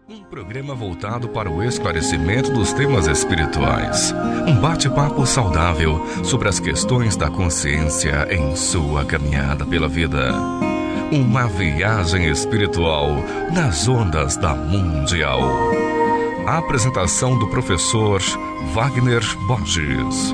Um programa voltado para o esclarecimento dos temas espirituais. Um bate-papo saudável sobre as questões da consciência em sua caminhada pela vida. Uma viagem espiritual nas ondas da Mundial. A apresentação do professor Wagner Borges.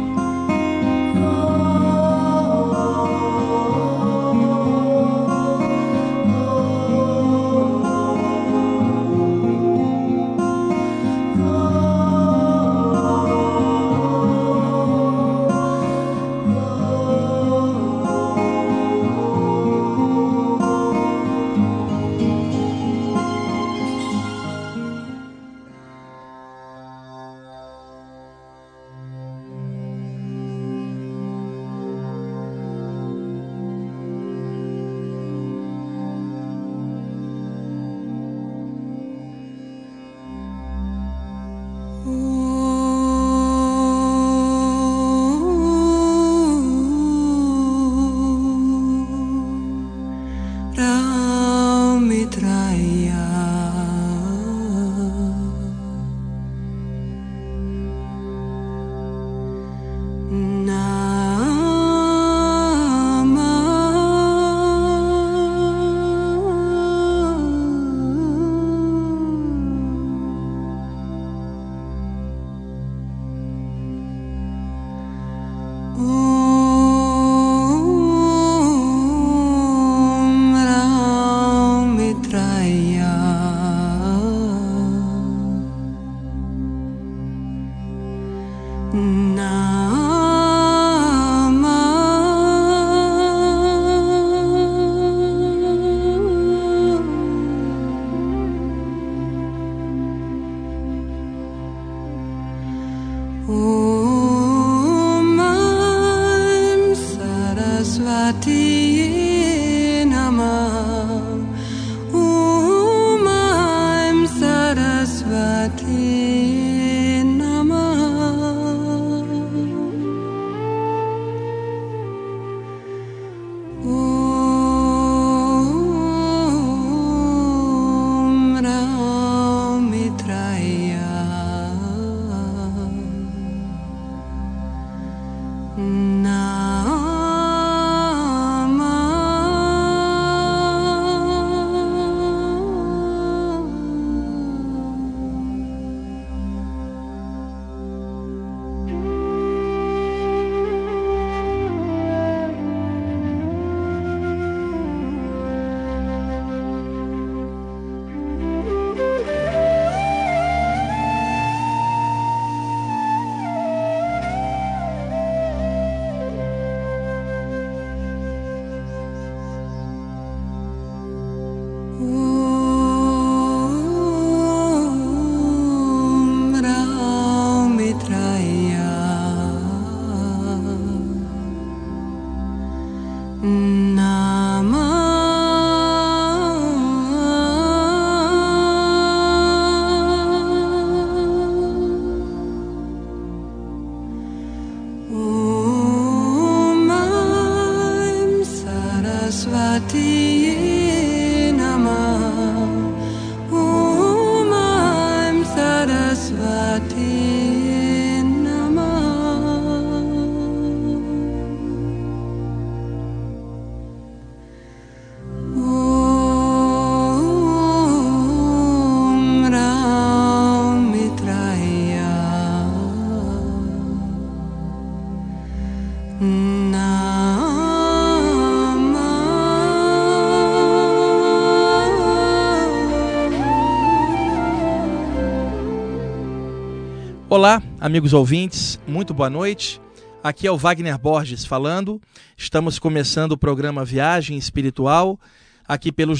Olá, amigos ouvintes, muito boa noite. Aqui é o Wagner Borges falando. Estamos começando o programa Viagem Espiritual, aqui pelos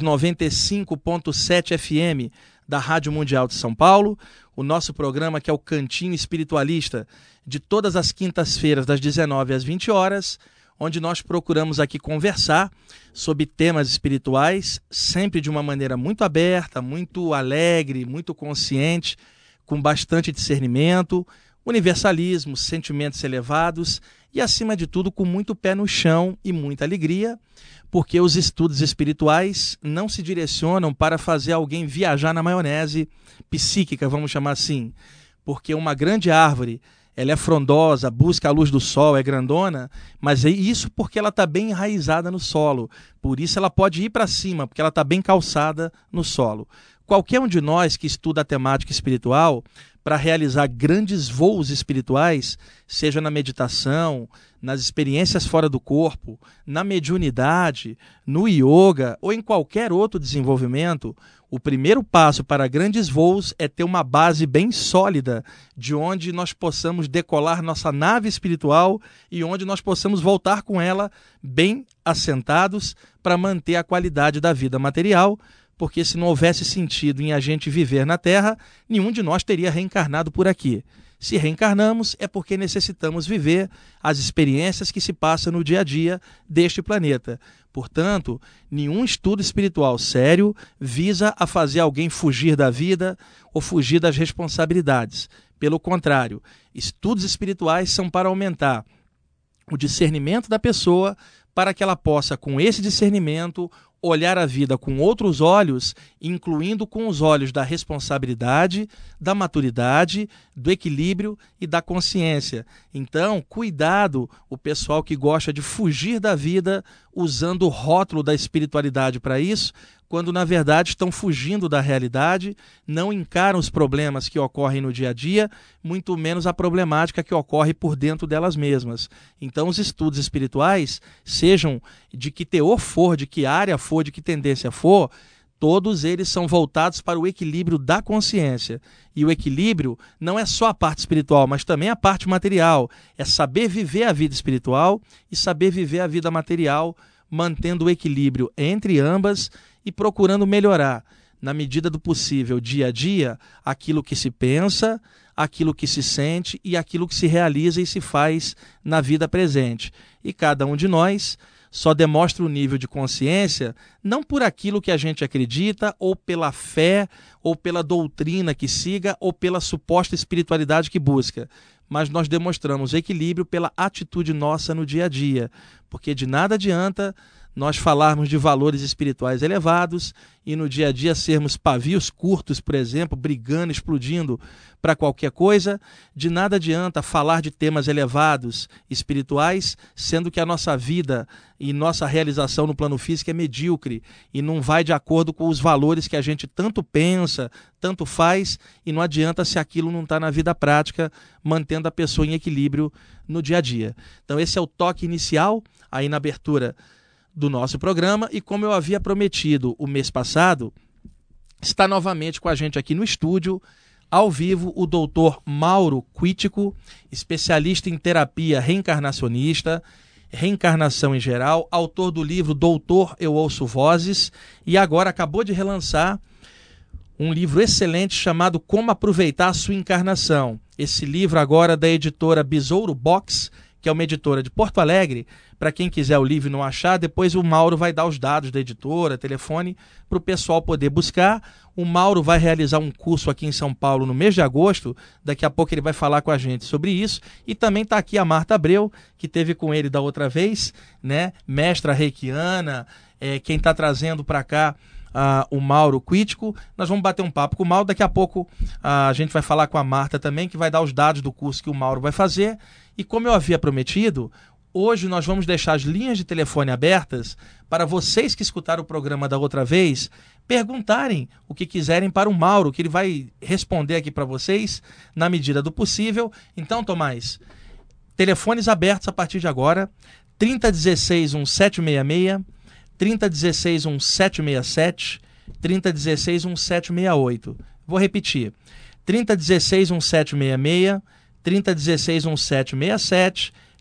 95.7 FM da Rádio Mundial de São Paulo. O nosso programa que é o Cantinho Espiritualista, de todas as quintas-feiras, das 19 às 20 horas, onde nós procuramos aqui conversar sobre temas espirituais, sempre de uma maneira muito aberta, muito alegre, muito consciente, com bastante discernimento, universalismo, sentimentos elevados e, acima de tudo, com muito pé no chão e muita alegria, porque os estudos espirituais não se direcionam para fazer alguém viajar na maionese psíquica, vamos chamar assim, porque uma grande árvore, ela é frondosa, busca a luz do sol, é grandona, mas é isso porque ela está bem enraizada no solo, por isso ela pode ir para cima, porque ela está bem calçada no solo. Qualquer um de nós que estuda a temática espiritual, para realizar grandes voos espirituais, seja na meditação, nas experiências fora do corpo, na mediunidade, no yoga ou em qualquer outro desenvolvimento, o primeiro passo para grandes voos é ter uma base bem sólida, de onde nós possamos decolar nossa nave espiritual e onde nós possamos voltar com ela bem assentados para manter a qualidade da vida material, porque se não houvesse sentido em a gente viver na Terra, nenhum de nós teria reencarnado por aqui. Se reencarnamos, é porque necessitamos viver as experiências que se passam no dia a dia deste planeta. Portanto, nenhum estudo espiritual sério visa a fazer alguém fugir da vida ou fugir das responsabilidades. Pelo contrário, estudos espirituais são para aumentar o discernimento da pessoa, para que ela possa, com esse discernimento, olhar a vida com outros olhos, incluindo com os olhos da responsabilidade, da maturidade, do equilíbrio e da consciência. Então, cuidado o pessoal que gosta de fugir da vida usando o rótulo da espiritualidade para isso, quando na verdade estão fugindo da realidade, não encaram os problemas que ocorrem no dia a dia, muito menos a problemática que ocorre por dentro delas mesmas. Então os estudos espirituais, sejam de que teor for, de que área for, de que tendência for, todos eles são voltados para o equilíbrio da consciência. E o equilíbrio não é só a parte espiritual, mas também a parte material. É saber viver a vida espiritual e saber viver a vida material, mantendo o equilíbrio entre ambas e procurando melhorar, na medida do possível, dia a dia, aquilo que se pensa, aquilo que se sente e aquilo que se realiza e se faz na vida presente. E cada um de nós só demonstra o nível de consciência não por aquilo que a gente acredita, ou pela fé, ou pela doutrina que siga, ou pela suposta espiritualidade que busca, mas nós demonstramos equilíbrio pela atitude nossa no dia a dia, porque de nada adianta nós falarmos de valores espirituais elevados e no dia a dia sermos pavios curtos, por exemplo, brigando, explodindo para qualquer coisa. De nada adianta falar de temas elevados espirituais, sendo que a nossa vida e nossa realização no plano físico é medíocre e não vai de acordo com os valores que a gente tanto pensa, tanto faz, e não adianta se aquilo não está na vida prática, mantendo a pessoa em equilíbrio no dia a dia. Então esse é o toque inicial aí na abertura do nosso programa, e como eu havia prometido o mês passado, está novamente com a gente aqui no estúdio, ao vivo, o doutor Mauro Quitico, especialista em terapia reencarnacionista, reencarnação em geral, autor do livro Doutor, Eu Ouço Vozes, e agora acabou de relançar um livro excelente chamado Como Aproveitar a Sua Encarnação. Esse livro agora da editora Besouro Box, que é uma editora de Porto Alegre. Para quem quiser o livro e não achar, depois o Mauro vai dar os dados da editora, telefone, para o pessoal poder buscar. O Mauro vai realizar um curso aqui em São Paulo no mês de agosto, daqui a pouco ele vai falar com a gente sobre isso. E também está aqui a Marta Abreu, que esteve com ele da outra vez, né? Mestra reikiana, quem está trazendo para cá o Mauro Quitico. Nós vamos bater um papo com o Mauro, daqui a pouco a gente vai falar com a Marta também, que vai dar os dados do curso que o Mauro vai fazer. E como eu havia prometido, hoje nós vamos deixar as linhas de telefone abertas para vocês que escutaram o programa da outra vez perguntarem o que quiserem para o Mauro, que ele vai responder aqui para vocês na medida do possível. Então, Tomás, telefones abertos a partir de agora, 3016-1766, 3016-1767, 3016-1768. Vou repetir, 3016-1766, 3016-1767,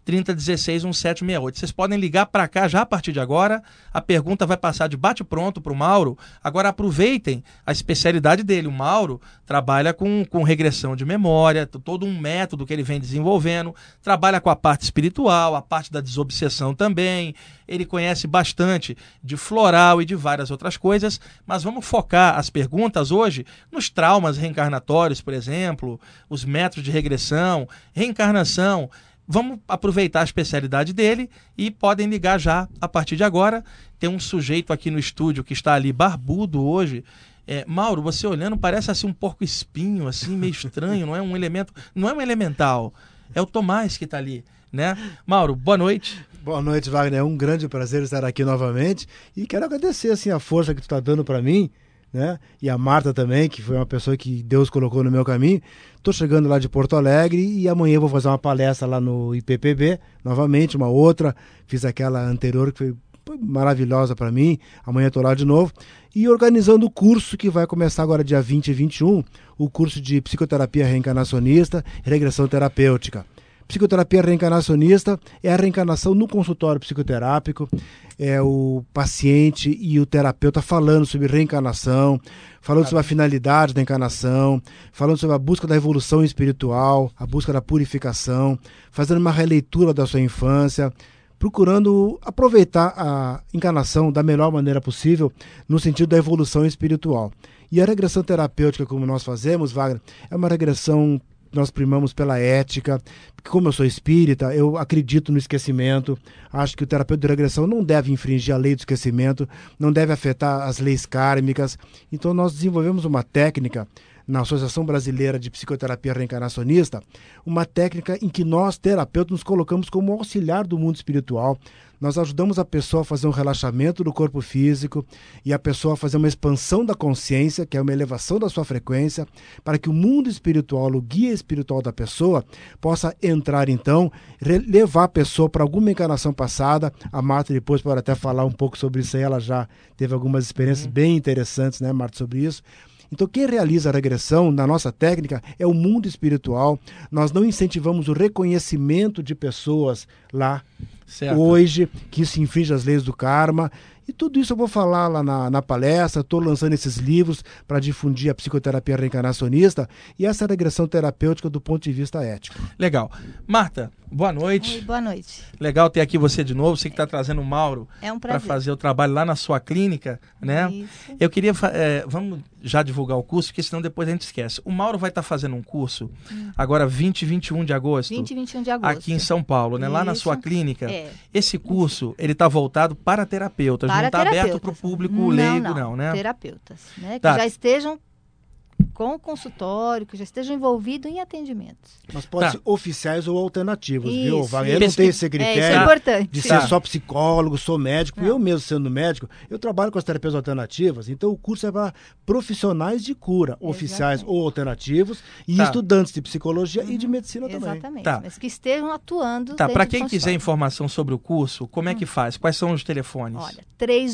3016 1768. Vocês podem ligar para cá já a partir de agora. A pergunta vai passar de bate-pronto para o Mauro. Agora aproveitem a especialidade dele. O Mauro trabalha com regressão de memória, todo um método que ele vem desenvolvendo, trabalha com a parte espiritual, a parte da desobsessão também. Ele conhece bastante de floral e de várias outras coisas, mas vamos focar as perguntas hoje nos traumas reencarnatórios, por exemplo, os métodos de regressão, reencarnação. Vamos aproveitar a especialidade dele e podem ligar já a partir de agora. Tem um sujeito aqui no estúdio que está ali barbudo hoje. Mauro, você olhando parece assim um porco-espinho, assim meio estranho, não é um elemento, não é um elemental. É o Tomás que está ali, né? Mauro, boa noite. Boa noite, Wagner. É um grande prazer estar aqui novamente e quero agradecer assim a força que tu está dando para mim, né? E a Marta também, que foi uma pessoa que Deus colocou no meu caminho. Estou chegando lá de Porto Alegre e amanhã vou fazer uma palestra lá no IPPB, novamente, uma outra. Fiz aquela anterior que foi maravilhosa para mim. Amanhã estou lá de novo. E organizando o curso que vai começar agora dia 20 e 21, o curso de psicoterapia reencarnacionista e regressão terapêutica. Psicoterapia reencarnacionista é a reencarnação no consultório psicoterápico, é o paciente e o terapeuta falando sobre reencarnação, falando sobre a finalidade da encarnação, falando sobre a busca da evolução espiritual, a busca da purificação, fazendo uma releitura da sua infância, procurando aproveitar a encarnação da melhor maneira possível no sentido da evolução espiritual. E a regressão terapêutica, como nós fazemos, Wagner, é uma regressão nós primamos pela ética, porque como eu sou espírita, eu acredito no esquecimento, acho que o terapeuta de regressão não deve infringir a lei do esquecimento, não deve afetar as leis kármicas, então nós desenvolvemos uma técnica na Associação Brasileira de Psicoterapia Reencarnacionista, uma técnica em que nós, terapeutas, nos colocamos como auxiliar do mundo espiritual. Nós ajudamos a pessoa a fazer um relaxamento do corpo físico e a pessoa a fazer uma expansão da consciência, que é uma elevação da sua frequência, para que o mundo espiritual, o guia espiritual da pessoa, possa entrar então, levar a pessoa para alguma encarnação passada. A Marta depois pode até falar um pouco sobre isso aí, ela já teve algumas experiências bem interessantes, né, Marta, sobre isso. Então, quem realiza a regressão na nossa técnica é o mundo espiritual. Nós não incentivamos o reconhecimento de pessoas lá, certo, hoje, que isso infringe as leis do karma. E tudo isso eu vou falar lá na palestra. Estou lançando esses livros para difundir a psicoterapia reencarnacionista e essa regressão terapêutica do ponto de vista ético. Legal. Marta, boa noite. Oi, boa noite. Legal ter aqui você de novo. Você que está trazendo o Mauro para fazer o trabalho lá na sua clínica, né? Isso. Eu queria... vamos já divulgar o curso, porque senão depois a gente esquece. O Mauro vai estar fazendo um curso agora 20 e 21 de agosto. 20 e 21 de agosto. Aqui em São Paulo, né? Lá na sua clínica. Esse curso, ele está voltado para terapeutas. Não está aberto para o público leigo, não, né? Terapeutas, né? Que já estejam com o consultório, que já estejam envolvidos em atendimentos. Mas pode ser oficiais ou alternativos, viu, Wagner? Eu não tenho esse critério de ser só psicólogo, sou médico. Eu mesmo sendo médico, eu trabalho com as terapias alternativas, então o curso é para profissionais de cura, oficiais ou alternativos, e estudantes de psicologia e de medicina também. Exatamente, mas que estejam atuando. Para quem quiser informação sobre o curso, como é que faz? Quais são os telefones? Olha,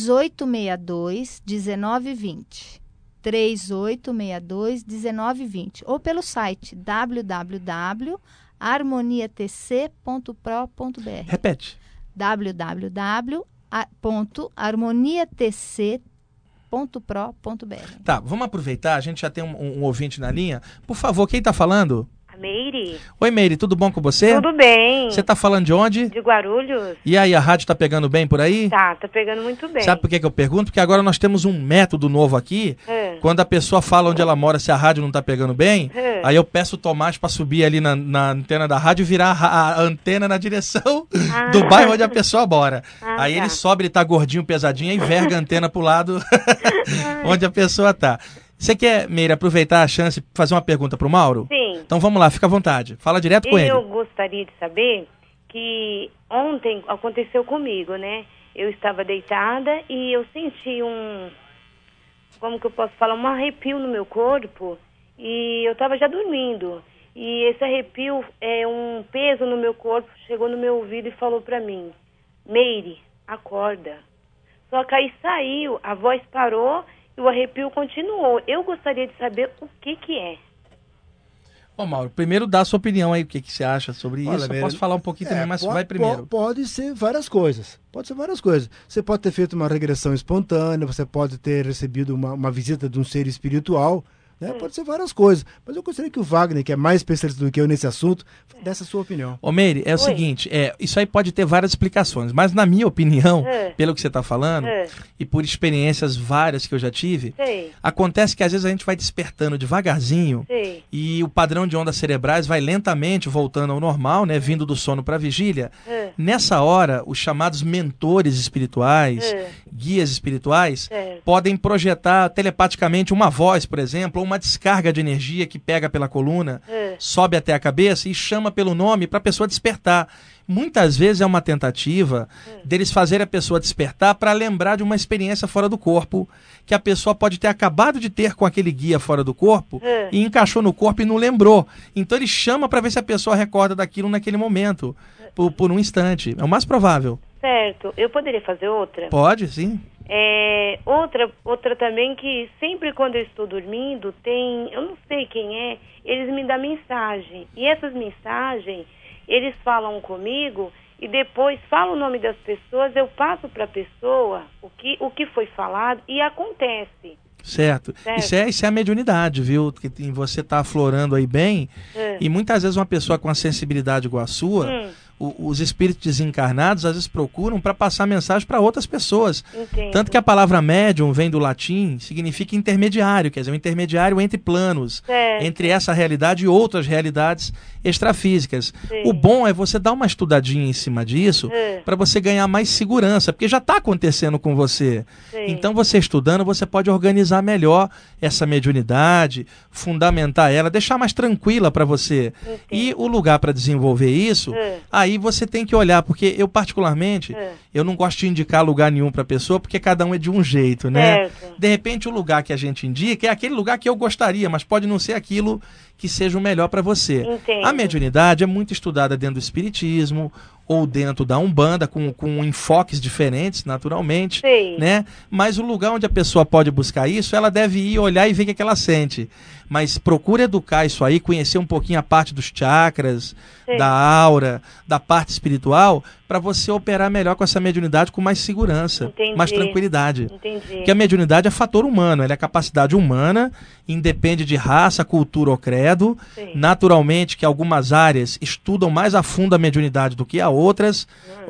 3862-1920. 3862-1920 ou pelo site www.harmoniatc.pro.br. Repete. www.harmoniatc.pro.br. Vamos aproveitar, a gente já tem um ouvinte na linha. Por favor, quem está falando? Meire. Oi, Meire, tudo bom com você? Tudo bem. Você tá falando de onde? De Guarulhos. E aí, a rádio tá pegando bem por aí? Tá pegando muito bem. Sabe por que eu pergunto? Porque agora nós temos um método novo aqui. Quando a pessoa fala onde ela mora, se a rádio não tá pegando bem, aí eu peço o Tomás para subir ali na antena da rádio e virar a antena na direção do bairro onde a pessoa mora. Aí ele sobe, ele tá gordinho, pesadinho, e verga a antena pro lado onde a pessoa tá. Você quer, Meire, aproveitar a chance e fazer uma pergunta para o Mauro? Sim. Então vamos lá, fica à vontade. Fala direto com ele. Eu gostaria de saber que ontem aconteceu comigo, né? Eu estava deitada e eu senti como que eu posso falar, um arrepio no meu corpo e eu estava já dormindo. E esse arrepio, um peso no meu corpo, chegou no meu ouvido e falou para mim: Meire, acorda. Só que aí saiu, a voz parou, o arrepio continuou. Eu gostaria de saber o que é. Ô, Mauro, primeiro dá a sua opinião aí, o que você acha sobre isso. Olha, Eu posso falar um pouquinho também, mas vai primeiro. Pode ser várias coisas. Você pode ter feito uma regressão espontânea, você pode ter recebido uma visita de um ser espiritual, né? Pode ser várias coisas. Mas eu gostaria que o Wagner, que é mais especialista do que eu nesse assunto, desse a sua opinião. Ô, Meire, é o seguinte, isso aí pode ter várias explicações, mas na minha opinião, pelo que você está falando, e por experiências várias que eu já tive, acontece que às vezes a gente vai despertando devagarzinho e o padrão de ondas cerebrais vai lentamente voltando ao normal, né, vindo do sono para a vigília. Nessa hora, os chamados mentores espirituais, guias espirituais, podem projetar telepaticamente uma voz, por exemplo, ou uma descarga de energia que pega pela coluna, sobe até a cabeça e chama pelo nome para a pessoa despertar. Muitas vezes é uma tentativa deles fazerem a pessoa despertar para lembrar de uma experiência fora do corpo, que a pessoa pode ter acabado de ter com aquele guia fora do corpo e encaixou no corpo e não lembrou. Então ele chama para ver se a pessoa recorda daquilo naquele momento, por um instante. É o mais provável. Certo. Eu poderia fazer outra? Pode, sim. Outra também que sempre quando eu estou dormindo, eu não sei quem é, eles me dão mensagem. E essas mensagens, eles falam comigo e depois falam o nome das pessoas, eu passo para a pessoa o que foi falado e acontece. Certo. Isso é a mediunidade, viu? Que você está aflorando aí bem. E muitas vezes uma pessoa com a sensibilidade igual a sua, os espíritos desencarnados às vezes procuram para passar mensagem para outras pessoas. Entendo. Tanto que a palavra médium vem do latim, significa intermediário, quer dizer, um intermediário entre planos, entre essa realidade e outras realidades extrafísicas. O bom é você dar uma estudadinha em cima disso para você ganhar mais segurança, porque já está acontecendo com você. Então você estudando, você pode organizar melhor essa mediunidade, fundamentar ela, deixar mais tranquila para você. E o lugar para desenvolver isso, aí você tem que olhar, porque eu particularmente, eu não gosto de indicar lugar nenhum para a pessoa, porque cada um é de um jeito, né? De repente o lugar que a gente indica é aquele lugar que eu gostaria, mas pode não ser aquilo que seja o melhor para você. Entendo. A mediunidade é muito estudada dentro do espiritismo ou dentro da Umbanda, com enfoques diferentes, naturalmente, né? Mas o lugar onde a pessoa pode buscar isso, ela deve ir olhar e ver o que ela sente. Mas procura educar isso aí, conhecer um pouquinho a parte dos chakras, da aura, da parte espiritual, para você operar melhor com essa mediunidade com mais segurança, mais tranquilidade. Porque a mediunidade é fator humano, ela é capacidade humana, independe de raça, cultura ou credo. Naturalmente que algumas áreas estudam mais a fundo a mediunidade do que a outras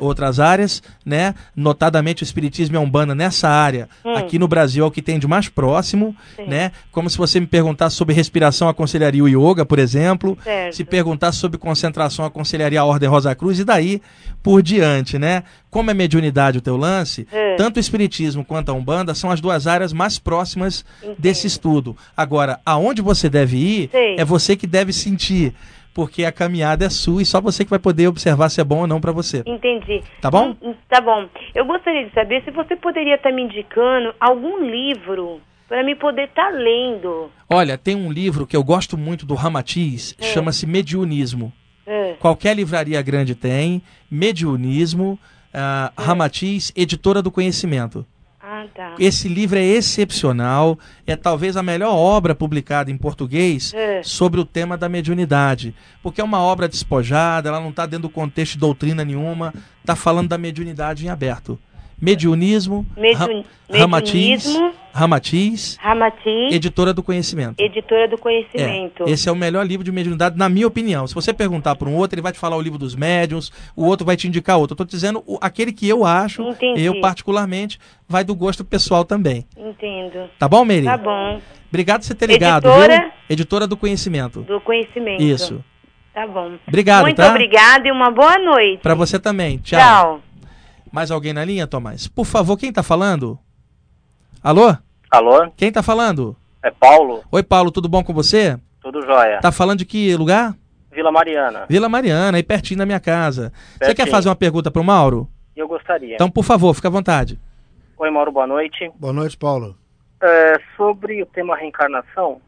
áreas, né? Notadamente o espiritismo e a Umbanda nessa área, aqui no Brasil é o que tem de mais próximo, né? Como se você me perguntasse sobre respiração, aconselharia o yoga, por exemplo. Se perguntasse sobre concentração, aconselharia a Ordem Rosa Cruz e daí por diante, né? Como é mediunidade o teu lance, tanto o espiritismo quanto a Umbanda são as duas áreas mais próximas desse estudo. Agora, aonde você deve ir, é você que deve sentir, porque a caminhada é sua e só você que vai poder observar se é bom ou não para você. Entendi. Tá bom? Tá bom. Eu gostaria de saber se você poderia estar me indicando algum livro para mim poder estar lendo. Olha, tem um livro que eu gosto muito do Ramatiz, chama-se Mediunismo. Qualquer livraria grande tem, Mediunismo, Ramatiz, Editora do Conhecimento. Tá. Esse livro é excepcional, é talvez a melhor obra publicada em português sobre o tema da mediunidade, porque é uma obra despojada, ela não está dentro do contexto de doutrina nenhuma, está falando da mediunidade em aberto. Mediunismo, Ramatiz, Editora do Conhecimento. Editora do Conhecimento. Esse é o melhor livro de mediunidade, na minha opinião. Se você perguntar para um outro, ele vai te falar o livro dos médiuns, o outro vai te indicar outro. Eu estou dizendo aquele que eu acho, eu particularmente, vai do gosto pessoal também. Entendo. Tá bom, Meire? Tá bom. Obrigado por você ter ligado, viu? Editora do Conhecimento. Do Conhecimento. Isso. Tá bom. Obrigado, Muito obrigada e uma boa noite. Para você também. Tchau. Tchau. Mais alguém na linha, Tomás? Por favor, quem tá falando? Alô? Alô? Quem tá falando? É Paulo. Oi, Paulo, tudo bom com você? Tudo jóia. Tá falando de que lugar? Vila Mariana. Vila Mariana, aí pertinho da minha casa. Você quer fazer uma pergunta pro Mauro? Eu gostaria. Então, por favor, fica à vontade. Oi, Mauro, boa noite. Boa noite, Paulo. Sobre o tema reencarnação,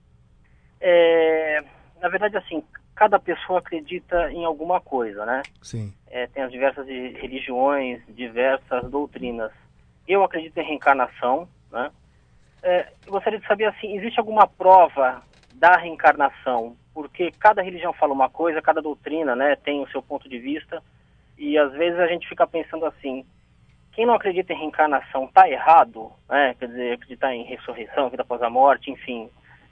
na verdade, assim, cada pessoa acredita em alguma coisa, né? Sim. Tem as diversas religiões, diversas doutrinas. Eu acredito em reencarnação, né? Eu gostaria de saber, assim, existe alguma prova da reencarnação porque cada religião fala uma coisa, cada doutrina, né, tem o seu ponto de vista, e às vezes a gente fica pensando assim, quem não acredita em reencarnação está errado, né? Quer dizer, acreditar em ressurreição, vida após a morte, enfim,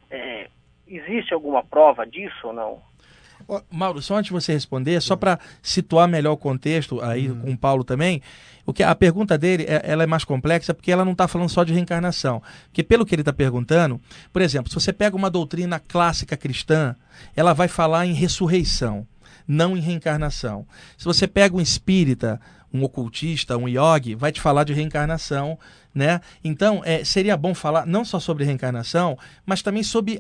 existe alguma prova disso ou não? Mauro, só antes de você responder, só para situar melhor o contexto aí com o Paulo também, a pergunta dele ela é mais complexa porque ela não está falando só de reencarnação. Porque pelo que ele está perguntando, por exemplo, se você pega uma doutrina clássica cristã, ela vai falar em ressurreição, não em reencarnação. Se você pega um espírita, um ocultista, um yogi, vai te falar de reencarnação, né? Então, seria bom falar não só sobre reencarnação, mas também sobre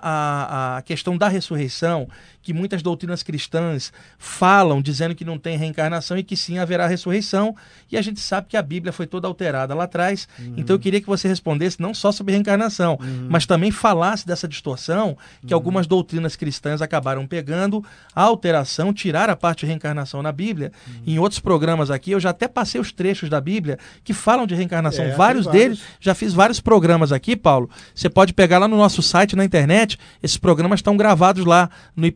a questão da ressurreição, que muitas doutrinas cristãs falam, dizendo que não tem reencarnação e que sim haverá ressurreição, e a gente sabe que a Bíblia foi toda alterada lá atrás, então eu queria que você respondesse não só sobre reencarnação, mas também falasse dessa distorção que algumas doutrinas cristãs acabaram pegando, a alteração, tirar a parte de reencarnação na Bíblia. Em outros programas aqui, eu já até passei os trechos da Bíblia que falam de reencarnação, vários deles, já fiz vários programas aqui, Paulo, você pode pegar lá no nosso site, na internet, esses programas estão gravados lá no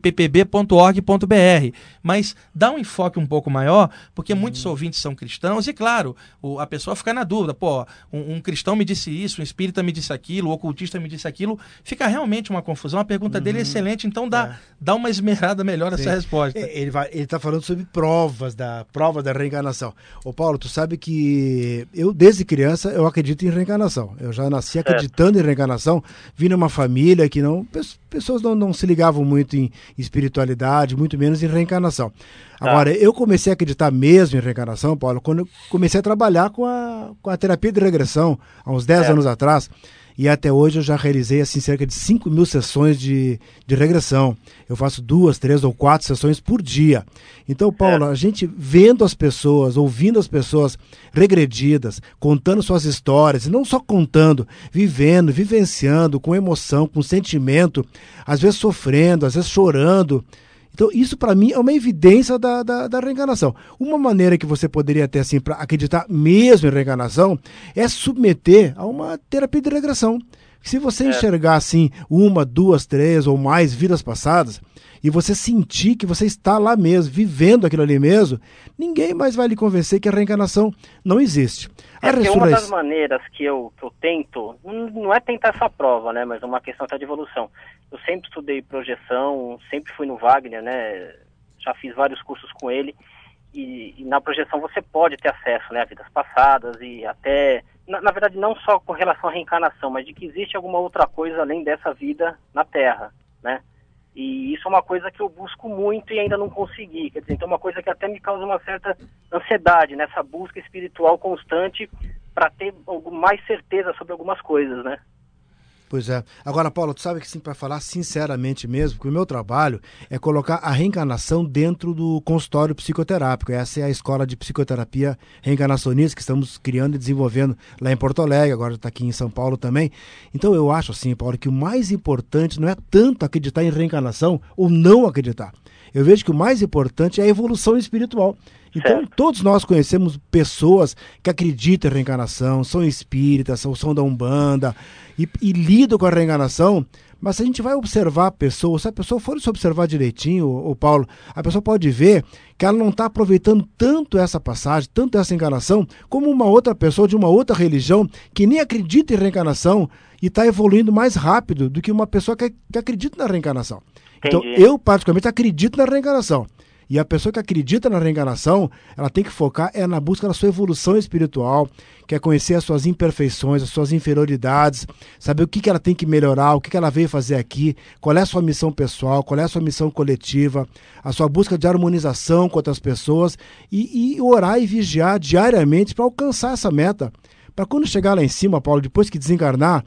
ippb.org.br, mas dá um enfoque um pouco maior, porque muitos ouvintes são cristãos e claro, a pessoa fica na dúvida, um cristão me disse isso, um espírita me disse aquilo, um ocultista me disse aquilo, fica realmente uma confusão. A pergunta dele é excelente, então dá uma esmerada melhor nessa resposta. Ele está falando sobre provas da reencarnação. Ô Paulo, tu sabe que eu desde criança eu acredito em reencarnação. Eu já nasci acreditando em reencarnação, vim numa família que pessoas não se ligavam muito em espiritualidade, muito menos em reencarnação. Agora, eu comecei a acreditar mesmo em reencarnação, Paulo, quando eu comecei a trabalhar com a terapia de regressão, há uns 10 anos atrás, e até hoje eu já realizei assim, cerca de 5.000 sessões de regressão. Eu faço 2, 3 ou 4 sessões por dia. Então, Paulo, a gente vendo as pessoas, ouvindo as pessoas regredidas, contando suas histórias, e não só contando, vivendo, vivenciando, com emoção, com sentimento, às vezes sofrendo, às vezes chorando. Então, isso para mim é uma evidência da reencarnação. Uma maneira que você poderia ter, assim, para acreditar mesmo em reencarnação, é submeter a uma terapia de regressão. Se você enxergar, assim, 1, 2, 3 ou mais vidas passadas, e você sentir que você está lá mesmo, vivendo aquilo ali mesmo, ninguém mais vai lhe convencer que a reencarnação não existe. Uma das maneiras que eu tento, não é tentar essa prova, né, mas é uma questão até de evolução. Eu sempre estudei projeção, sempre fui no Wagner, né, já fiz vários cursos com ele, e na projeção você pode ter acesso, né, a vidas passadas e até, na verdade não só com relação à reencarnação, mas de que existe alguma outra coisa além dessa vida na Terra, né. E isso é uma coisa que eu busco muito e ainda não consegui. Quer dizer, então é uma coisa que até me causa uma certa ansiedade, nessa busca espiritual constante para ter mais certeza sobre algumas coisas, né? Pois é. Agora, Paulo, tu sabe que, sim, para falar sinceramente mesmo, que o meu trabalho é colocar a reencarnação dentro do consultório psicoterápico. Essa é a escola de psicoterapia reencarnacionista que estamos criando e desenvolvendo lá em Porto Alegre, agora está aqui em São Paulo também. Então eu acho assim, Paulo, que o mais importante não é tanto acreditar em reencarnação ou não acreditar. Eu vejo que o mais importante é a evolução espiritual. Então, todos nós conhecemos pessoas que acreditam em reencarnação, são espíritas, são da Umbanda e lidam com a reencarnação, mas se a gente vai observar a pessoa, se a pessoa for se observar direitinho, o Paulo, a pessoa pode ver que ela não está aproveitando tanto essa passagem, tanto essa encarnação, como uma outra pessoa de uma outra religião que nem acredita em reencarnação e está evoluindo mais rápido do que uma pessoa que acredita na reencarnação. Entendi. Então, eu particularmente acredito na reencarnação. E a pessoa que acredita na reencarnação, ela tem que focar na busca da sua evolução espiritual, quer conhecer as suas imperfeições, as suas inferioridades, saber o que ela tem que melhorar, o que ela veio fazer aqui, qual é a sua missão pessoal, qual é a sua missão coletiva, a sua busca de harmonização com outras pessoas e orar e vigiar diariamente para alcançar essa meta. Para quando chegar lá em cima, Paulo, depois que desencarnar,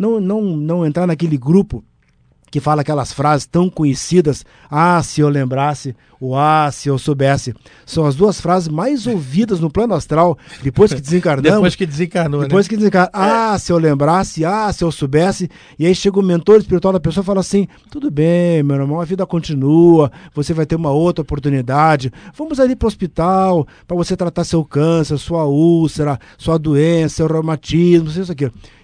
não entrar naquele grupo que fala aquelas frases tão conhecidas, se eu lembrasse, ou se eu soubesse. São as duas frases mais ouvidas no plano astral, depois que desencarnamos. Depois que desencarnou, depois que desencarnou. Se eu lembrasse, se eu soubesse. E aí chega o mentor espiritual da pessoa e fala assim, tudo bem, meu irmão, a vida continua, você vai ter uma outra oportunidade, vamos ali para o hospital, para você tratar seu câncer, sua úlcera, sua doença, seu reumatismo, isso aqui.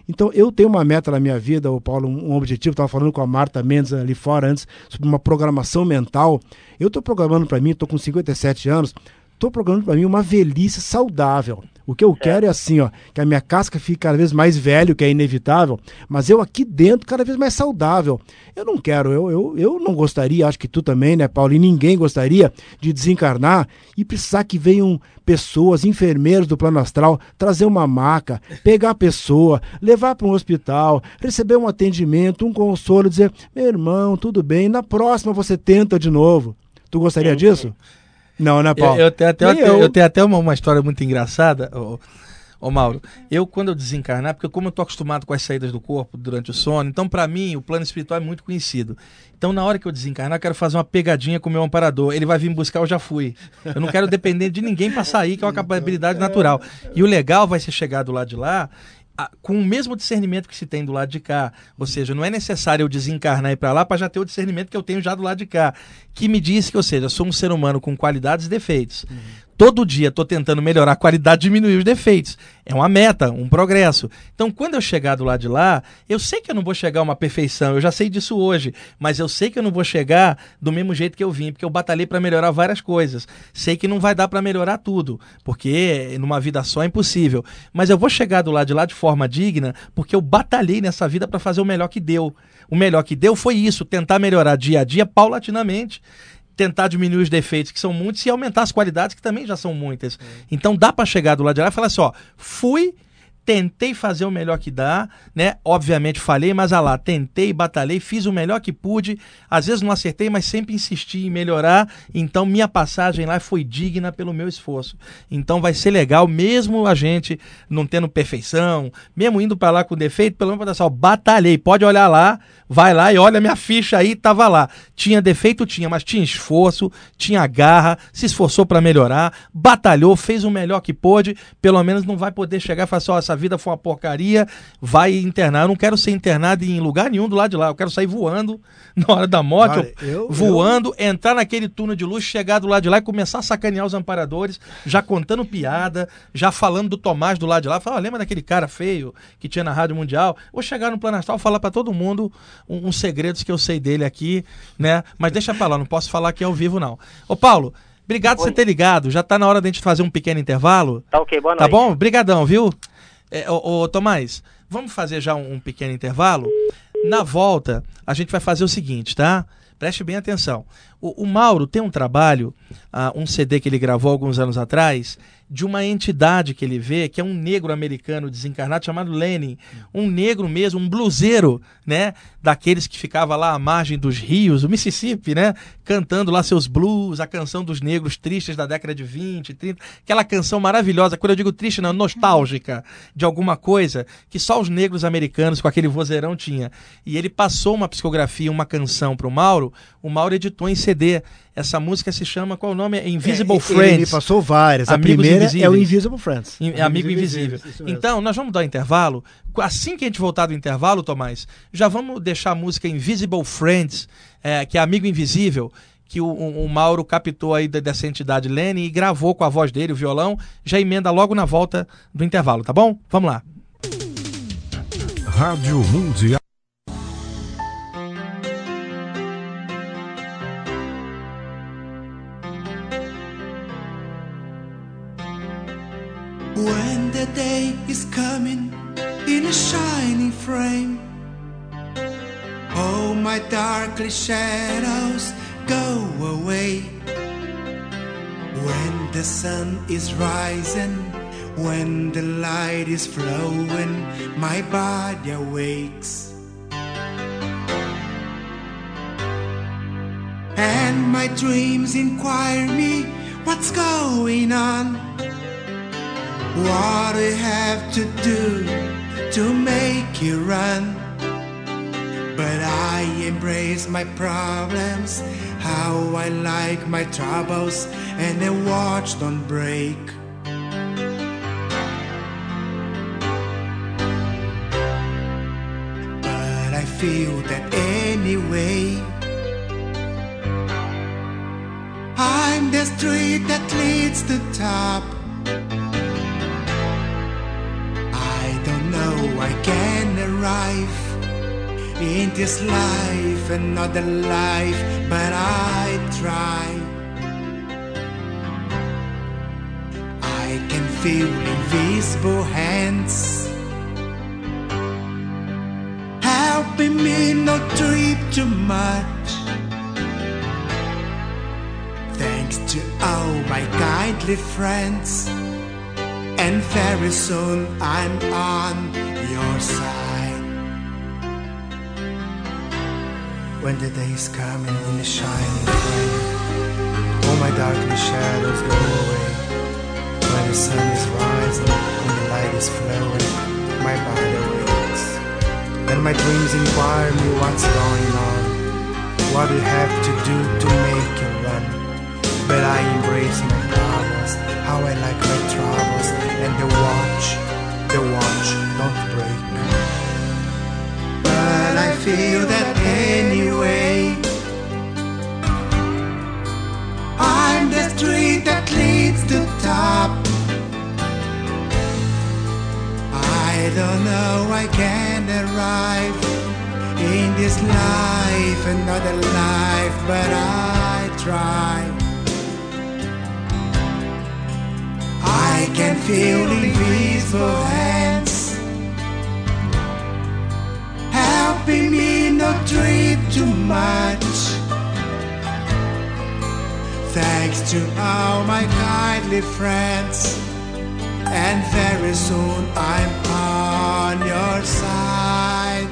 Então, eu tenho uma meta na minha vida, o Paulo, um objetivo, estava falando com a Marta Mendes ali fora antes, sobre uma programação mental. Eu estou programando para mim, estou com 57 anos, estou programando para mim uma velhice saudável. O que eu quero é assim, ó, que a minha casca fique cada vez mais velho, que é inevitável, mas eu aqui dentro cada vez mais saudável. Eu não quero, eu não gostaria, acho que tu também, né, Paulo, e ninguém gostaria de desencarnar e precisar que venham pessoas, enfermeiros do plano astral, trazer uma maca, pegar a pessoa, levar para um hospital, receber um atendimento, um consolo, dizer, meu irmão, tudo bem, na próxima você tenta de novo. Tu gostaria disso? Não, né, Paulo? Eu tenho até uma história muito engraçada, ô Mauro. Quando eu desencarnar, porque como eu estou acostumado com as saídas do corpo durante o sono, então para mim o plano espiritual é muito conhecido. Então na hora que eu desencarnar, eu quero fazer uma pegadinha com o meu amparador. Ele vai vir me buscar, eu já fui. Eu não quero depender de ninguém para sair, que é uma capacidade natural. E o legal vai ser chegar do lado de lá com o mesmo discernimento que se tem do lado de cá. Ou seja, não é necessário eu desencarnar e ir para lá para já ter o discernimento que eu tenho já do lado de cá. Que me diz que, ou seja, eu sou um ser humano com qualidades e defeitos. Todo dia estou tentando melhorar a qualidade e diminuir os defeitos. É uma meta, um progresso. Então, quando eu chegar do lado de lá, eu sei que eu não vou chegar a uma perfeição, eu já sei disso hoje, mas eu sei que eu não vou chegar do mesmo jeito que eu vim, porque eu batalhei para melhorar várias coisas. Sei que não vai dar para melhorar tudo, porque numa vida só é impossível. Mas eu vou chegar do lado de lá de forma digna, porque eu batalhei nessa vida para fazer o melhor que deu. O melhor que deu foi isso, tentar melhorar dia a dia, paulatinamente, tentar diminuir os defeitos, que são muitos, e aumentar as qualidades, que também já são muitas. Então dá para chegar do lado de lá e falar assim, ó, tentei fazer o melhor que dá, né? Obviamente falhei, mas tentei, batalhei, fiz o melhor que pude, às vezes não acertei, mas sempre insisti em melhorar, então minha passagem lá foi digna pelo meu esforço. Então vai ser legal, mesmo a gente não tendo perfeição, mesmo indo para lá com defeito, pelo menos para batalhei, pode olhar lá, vai lá e olha minha ficha aí, tava lá. Tinha defeito, tinha, mas tinha esforço, tinha garra, se esforçou para melhorar, batalhou, fez o melhor que pôde, pelo menos não vai poder chegar e falar assim, ó, essa vida foi uma porcaria, vai internar. Eu não quero ser internado em lugar nenhum do lado de lá, eu quero sair voando na hora da morte, voando, entrar naquele túnel de luz, chegar do lado de lá e começar a sacanear os amparadores, já contando piada, já falando do Tomás do lado de lá, falar, lembra daquele cara feio que tinha na Rádio Mundial? Vou chegar no plano astral, falar para todo mundo uns segredos que eu sei dele aqui, né? Mas deixa pra lá, não posso falar aqui ao vivo não. Ô Paulo, obrigado por você ter ligado, já tá na hora da gente fazer um pequeno intervalo. Tá ok, boa noite. Tá bom? Brigadão, viu? Tomás, vamos fazer já um pequeno intervalo? Na volta, a gente vai fazer o seguinte, tá? Preste bem atenção. O Mauro tem um trabalho, um CD que ele gravou alguns anos atrás, de uma entidade que ele vê, que é um negro americano desencarnado chamado Lenin. Um negro mesmo, um bluseiro, né? Daqueles que ficava lá à margem dos rios, o Mississippi, né? Cantando lá seus blues, a canção dos negros tristes da década de 20, 30. Aquela canção maravilhosa, quando eu digo triste, não, nostálgica, de alguma coisa que só os negros americanos com aquele vozeirão tinha. E ele passou uma psicografia, uma canção para o Mauro editou em CD. Essa música se chama, qual o nome? Invisible Friends. Ele me passou várias. Amigos a primeira Invisíveis. é o Invisible Friends. Amigo Invisível. Então, nós vamos dar um intervalo. Assim que a gente voltar do intervalo, Tomás, já vamos deixar a música Invisible Friends, que é Amigo Invisível, que o Mauro captou aí dessa entidade Lenin e gravou com a voz dele, o violão, já emenda logo na volta do intervalo, tá bom? Vamos lá. Rádio Mundial. When the day is coming in a shining frame, all my darkly shadows go away. When the sun is rising, when the light is flowing, my body awakes, and my dreams inquire me, what's going on? What I have to do to make you run? But I embrace my problems, how I like my troubles, and the watch don't break. But I feel that anyway. I'm the street that leads to the top. I can't arrive in this life, another life, but I try. I can feel invisible hands helping me not trip too much. Thanks to all my kindly friends, and very soon I'm on your side. When the day is coming in the shining flame, all my darkness shadows go away. When the sun is rising and the light is flowing, my body awakes. Then my dreams inquire me what's going on, what you have to do to make you run. But I embrace my problems, how I like my troubles, and the watch don't break. But I feel that anyway, I'm the street that leads to top. I don't know I can arrive in this life, another life, but I try. I can feel invisible hands helping me not trip too much. Thanks to all my kindly friends, and very soon I'm on your side.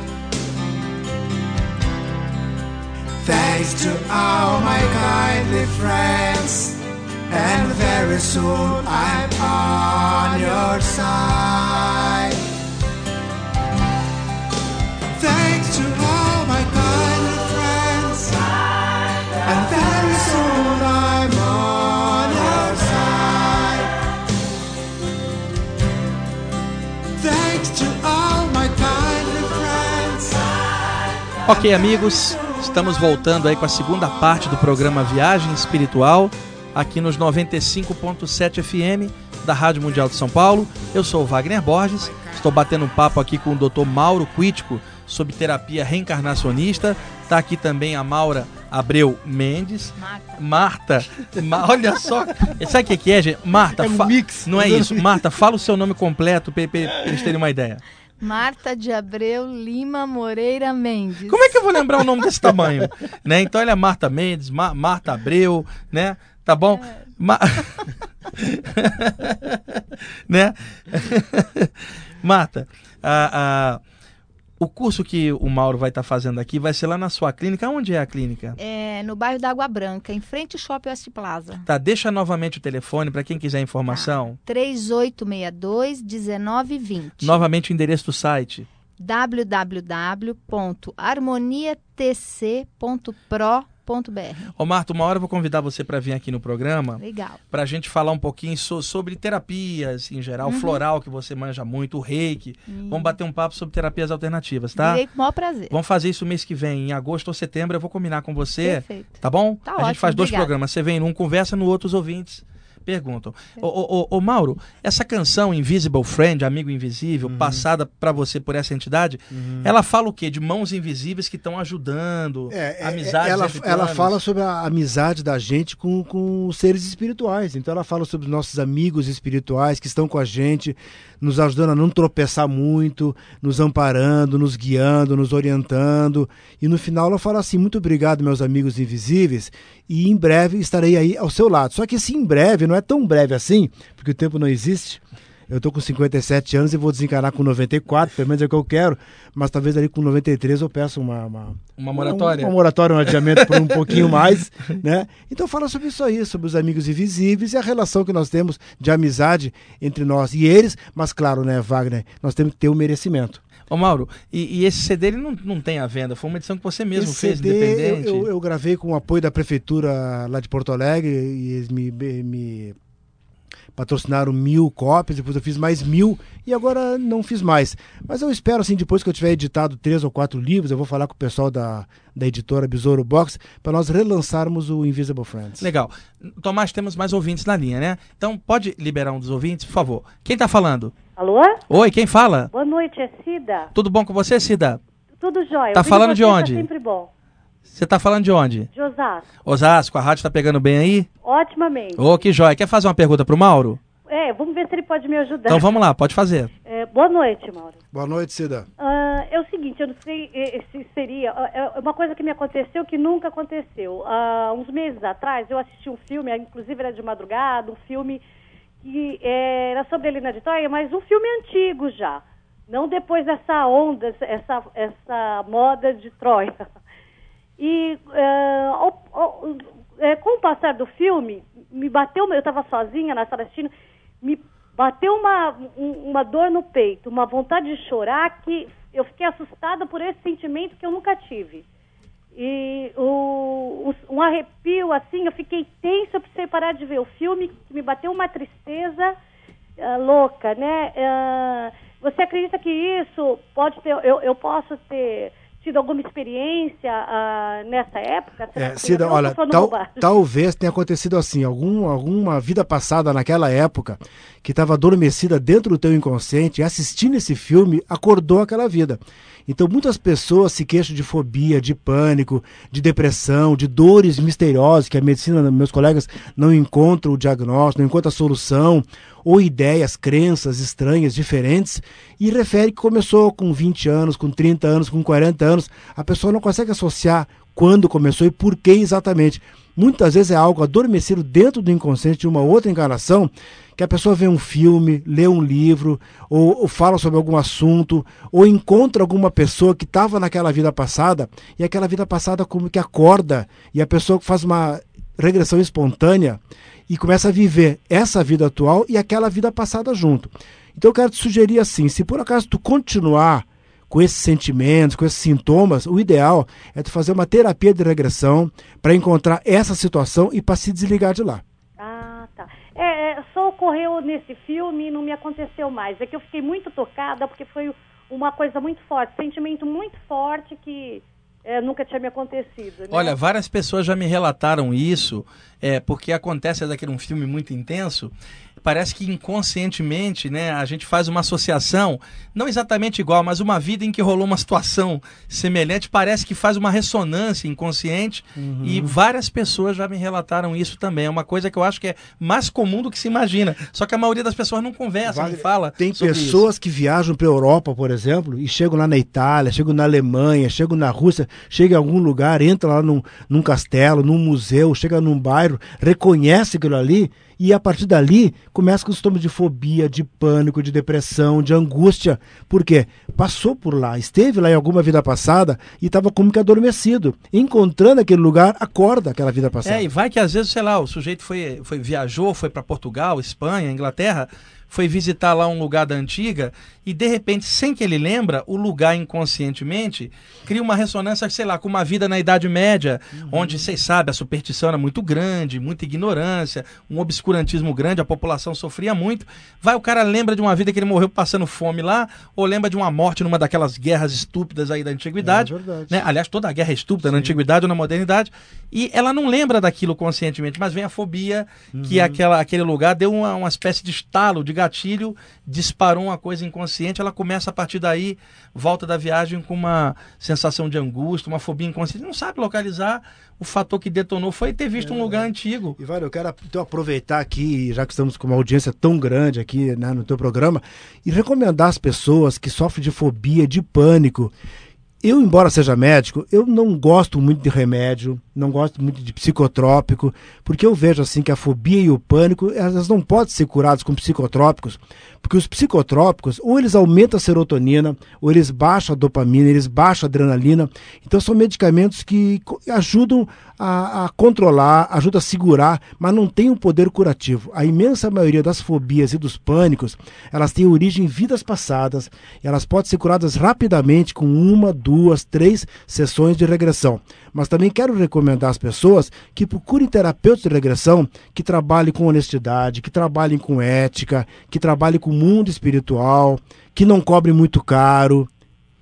Thanks to all my kindly friends, and very soon I'm on your side. Thanks to all my kindly friends, and very soon I'm on your side. Thanks to all my kindly friends. Ok, amigos, estamos voltando aí com a segunda parte do programa Viagem Espiritual, aqui nos 95.7 FM da Rádio Mundial de São Paulo. Eu sou o Wagner Borges, estou batendo um papo aqui com o Dr. Mauro Quitico sobre terapia reencarnacionista. Está aqui também a Maura Abreu Mendes. Marta. Olha só, sabe o que é, gente? Marta, não é isso. Marta, fala o seu nome completo para eles terem uma ideia. Marta de Abreu Lima Moreira Mendes. Como é que eu vou lembrar o nome desse tamanho? Né? Então ela é Marta Mendes, Marta Abreu, né? Tá bom? Né? Marta, o curso que o Mauro vai estar fazendo aqui vai ser lá na sua clínica. Onde é a clínica? É no bairro da Água Branca, em frente ao Shopping West Plaza. Tá, deixa novamente o telefone para quem quiser informação. 3862-1920. Novamente o endereço do site. www.harmoniatc.pro.br. Ô Marta, uma hora eu vou convidar você para vir aqui no programa. Legal. Para a gente falar um pouquinho sobre terapias em geral, floral, que você manja muito, o reiki. Vamos bater um papo sobre terapias alternativas, tá? Direi com o maior prazer. Vamos fazer isso mês que vem, em agosto ou setembro, eu vou combinar com você. Perfeito. Tá bom? Tá a ótimo, gente faz dois obrigada. programas. Você vem num, conversa, no outro os ouvintes perguntam. Ô Mauro, essa canção Invisible Friend, Amigo Invisível, passada para você por essa entidade, ela fala o quê? De mãos invisíveis que estão ajudando, amizades. Ela fala sobre a amizade da gente com os seres espirituais. Então ela fala sobre os nossos amigos espirituais que estão com a gente, nos ajudando a não tropeçar muito, nos amparando, nos guiando, nos orientando. E no final ela fala assim: muito obrigado, meus amigos invisíveis, e em breve estarei aí ao seu lado. Só que esse em breve não é tão breve assim, porque o tempo não existe. Eu tô com 57 anos e vou desencarnar com 94, pelo menos é o que eu quero, mas talvez ali com 93 eu peço uma moratória. Uma moratória, um adiamento por um pouquinho mais, né? Então fala sobre isso aí, sobre os amigos invisíveis e a relação que nós temos de amizade entre nós e eles, mas claro, né, Wagner, nós temos que ter o merecimento. Ô Mauro, e esse CD ele não tem à venda, foi uma edição que você mesmo esse fez, CD, independente? Eu gravei com o apoio da prefeitura lá de Porto Alegre e eles me patrocinaram 1000 cópias, depois eu fiz mais 1000 e agora não fiz mais. Mas eu espero, assim, depois que eu tiver editado 3 ou 4 livros, eu vou falar com o pessoal da editora Besouro Box para nós relançarmos o Invisible Friends. Legal. Tomás, temos mais ouvintes na linha, né? Então pode liberar um dos ouvintes, por favor. Quem está falando? Alô? Oi, quem fala? Boa noite, é Cida. Tudo bom com você, Cida? Tudo jóia. Tá falando de onde? Tá sempre bom. Você tá falando de onde? De Osasco. Osasco, a rádio tá pegando bem aí? Otimamente. Ô, que jóia. Quer fazer uma pergunta pro Mauro? Vamos ver se ele pode me ajudar. Então vamos lá, pode fazer. Boa noite, Mauro. Boa noite, Cida. É o seguinte, eu não sei se seria... É uma coisa que me aconteceu que nunca aconteceu. Uns meses atrás, eu assisti um filme, inclusive era de madrugada, um filme que era sobre a Helena de Troia, mas um filme antigo já. Não depois dessa onda, essa moda de Troia. E com o passar do filme, me bateu, eu estava sozinha na sala assistindo, me bateu uma dor no peito, uma vontade de chorar, que eu fiquei assustada por esse sentimento que eu nunca tive. E um arrepio, assim, eu fiquei tensa, eu precisei parar de ver o filme, que me bateu uma tristeza louca, né? Você acredita que isso pode ter, eu posso ter tido alguma experiência nessa época? Cida, olha, talvez tenha acontecido assim, alguma vida passada naquela época que estava adormecida dentro do teu inconsciente e assistindo esse filme acordou aquela vida. Então muitas pessoas se queixam de fobia, de pânico, de depressão, de dores misteriosas que a medicina, meus colegas, não encontram o diagnóstico, não encontram a solução, ou ideias, crenças estranhas, diferentes, e refere que começou com 20 anos, com 30 anos, com 40 anos. A pessoa não consegue associar quando começou e por que exatamente. Muitas vezes é algo adormecido dentro do inconsciente de uma outra encarnação, que a pessoa vê um filme, lê um livro, ou fala sobre algum assunto, ou encontra alguma pessoa que estava naquela vida passada, e aquela vida passada como que acorda, e a pessoa faz uma regressão espontânea e começa a viver essa vida atual e aquela vida passada junto. Então eu quero te sugerir assim, se por acaso tu continuar com esses sentimentos, com esses sintomas, o ideal é tu fazer uma terapia de regressão para encontrar essa situação e para se desligar de lá. Ah, tá. Só ocorreu nesse filme e não me aconteceu mais. É que eu fiquei muito tocada porque foi uma coisa muito forte, sentimento muito forte que nunca tinha me acontecido. Né? Olha, várias pessoas já me relataram isso, porque acontece daquele um filme muito intenso. Parece que inconscientemente, né, a gente faz uma associação, não exatamente igual, mas uma vida em que rolou uma situação semelhante, parece que faz uma ressonância inconsciente, e várias pessoas já me relataram isso também. É uma coisa que eu acho que é mais comum do que se imagina, só que a maioria das pessoas não conversa, não fala. Tem pessoas que viajam para a Europa, por exemplo, e chegam lá na Itália, chegam na Alemanha, chegam na Rússia, chegam em algum lugar, entram lá num castelo, num museu, chega num bairro, reconhece aquilo ali, e a partir dali começa com os sintomas de fobia, de pânico, de depressão, de angústia. Por quê? Passou por lá, esteve lá em alguma vida passada e estava como que adormecido. Encontrando aquele lugar, acorda aquela vida passada. E vai que às vezes, sei lá, o sujeito viajou, foi para Portugal, Espanha, Inglaterra, foi visitar lá um lugar da antiga e, de repente, sem que ele lembra, o lugar inconscientemente cria uma ressonância, sei lá, com uma vida na Idade Média, onde, vocês sabem, a superstição era muito grande, muita ignorância, um obscurantismo grande, a população sofria muito. O cara lembra de uma vida que ele morreu passando fome lá, ou lembra de uma morte numa daquelas guerras estúpidas aí da Antiguidade. Né? Aliás, toda a guerra é estúpida na Antiguidade ou na Modernidade. E ela não lembra daquilo conscientemente, mas vem a fobia que aquele lugar deu uma espécie de estalo, de gatilho, disparou uma coisa inconsciente, ela começa a partir daí, volta da viagem com uma sensação de angústia, uma fobia inconsciente, não sabe localizar. O fator que detonou foi ter visto um lugar antigo. E eu quero então aproveitar aqui, já que estamos com uma audiência tão grande aqui, né, no teu programa, e recomendar às pessoas que sofrem de fobia, de pânico. Eu, embora seja médico, eu não gosto muito de remédio, não gosto muito de psicotrópico, porque eu vejo assim que a fobia e o pânico, elas não podem ser curadas com psicotrópicos, porque os psicotrópicos, ou eles aumentam a serotonina, ou eles baixam a dopamina, eles baixam a adrenalina. Então são medicamentos que ajudam a controlar, ajudam a segurar, mas não têm um poder curativo. A imensa maioria das fobias e dos pânicos, elas têm origem em vidas passadas, e elas podem ser curadas rapidamente com 1, 2, 3 sessões de regressão. Mas também quero recomendar às pessoas que procurem terapeutas de regressão que trabalhem com honestidade, que trabalhem com ética, que trabalhem com o mundo espiritual, que não cobrem muito caro.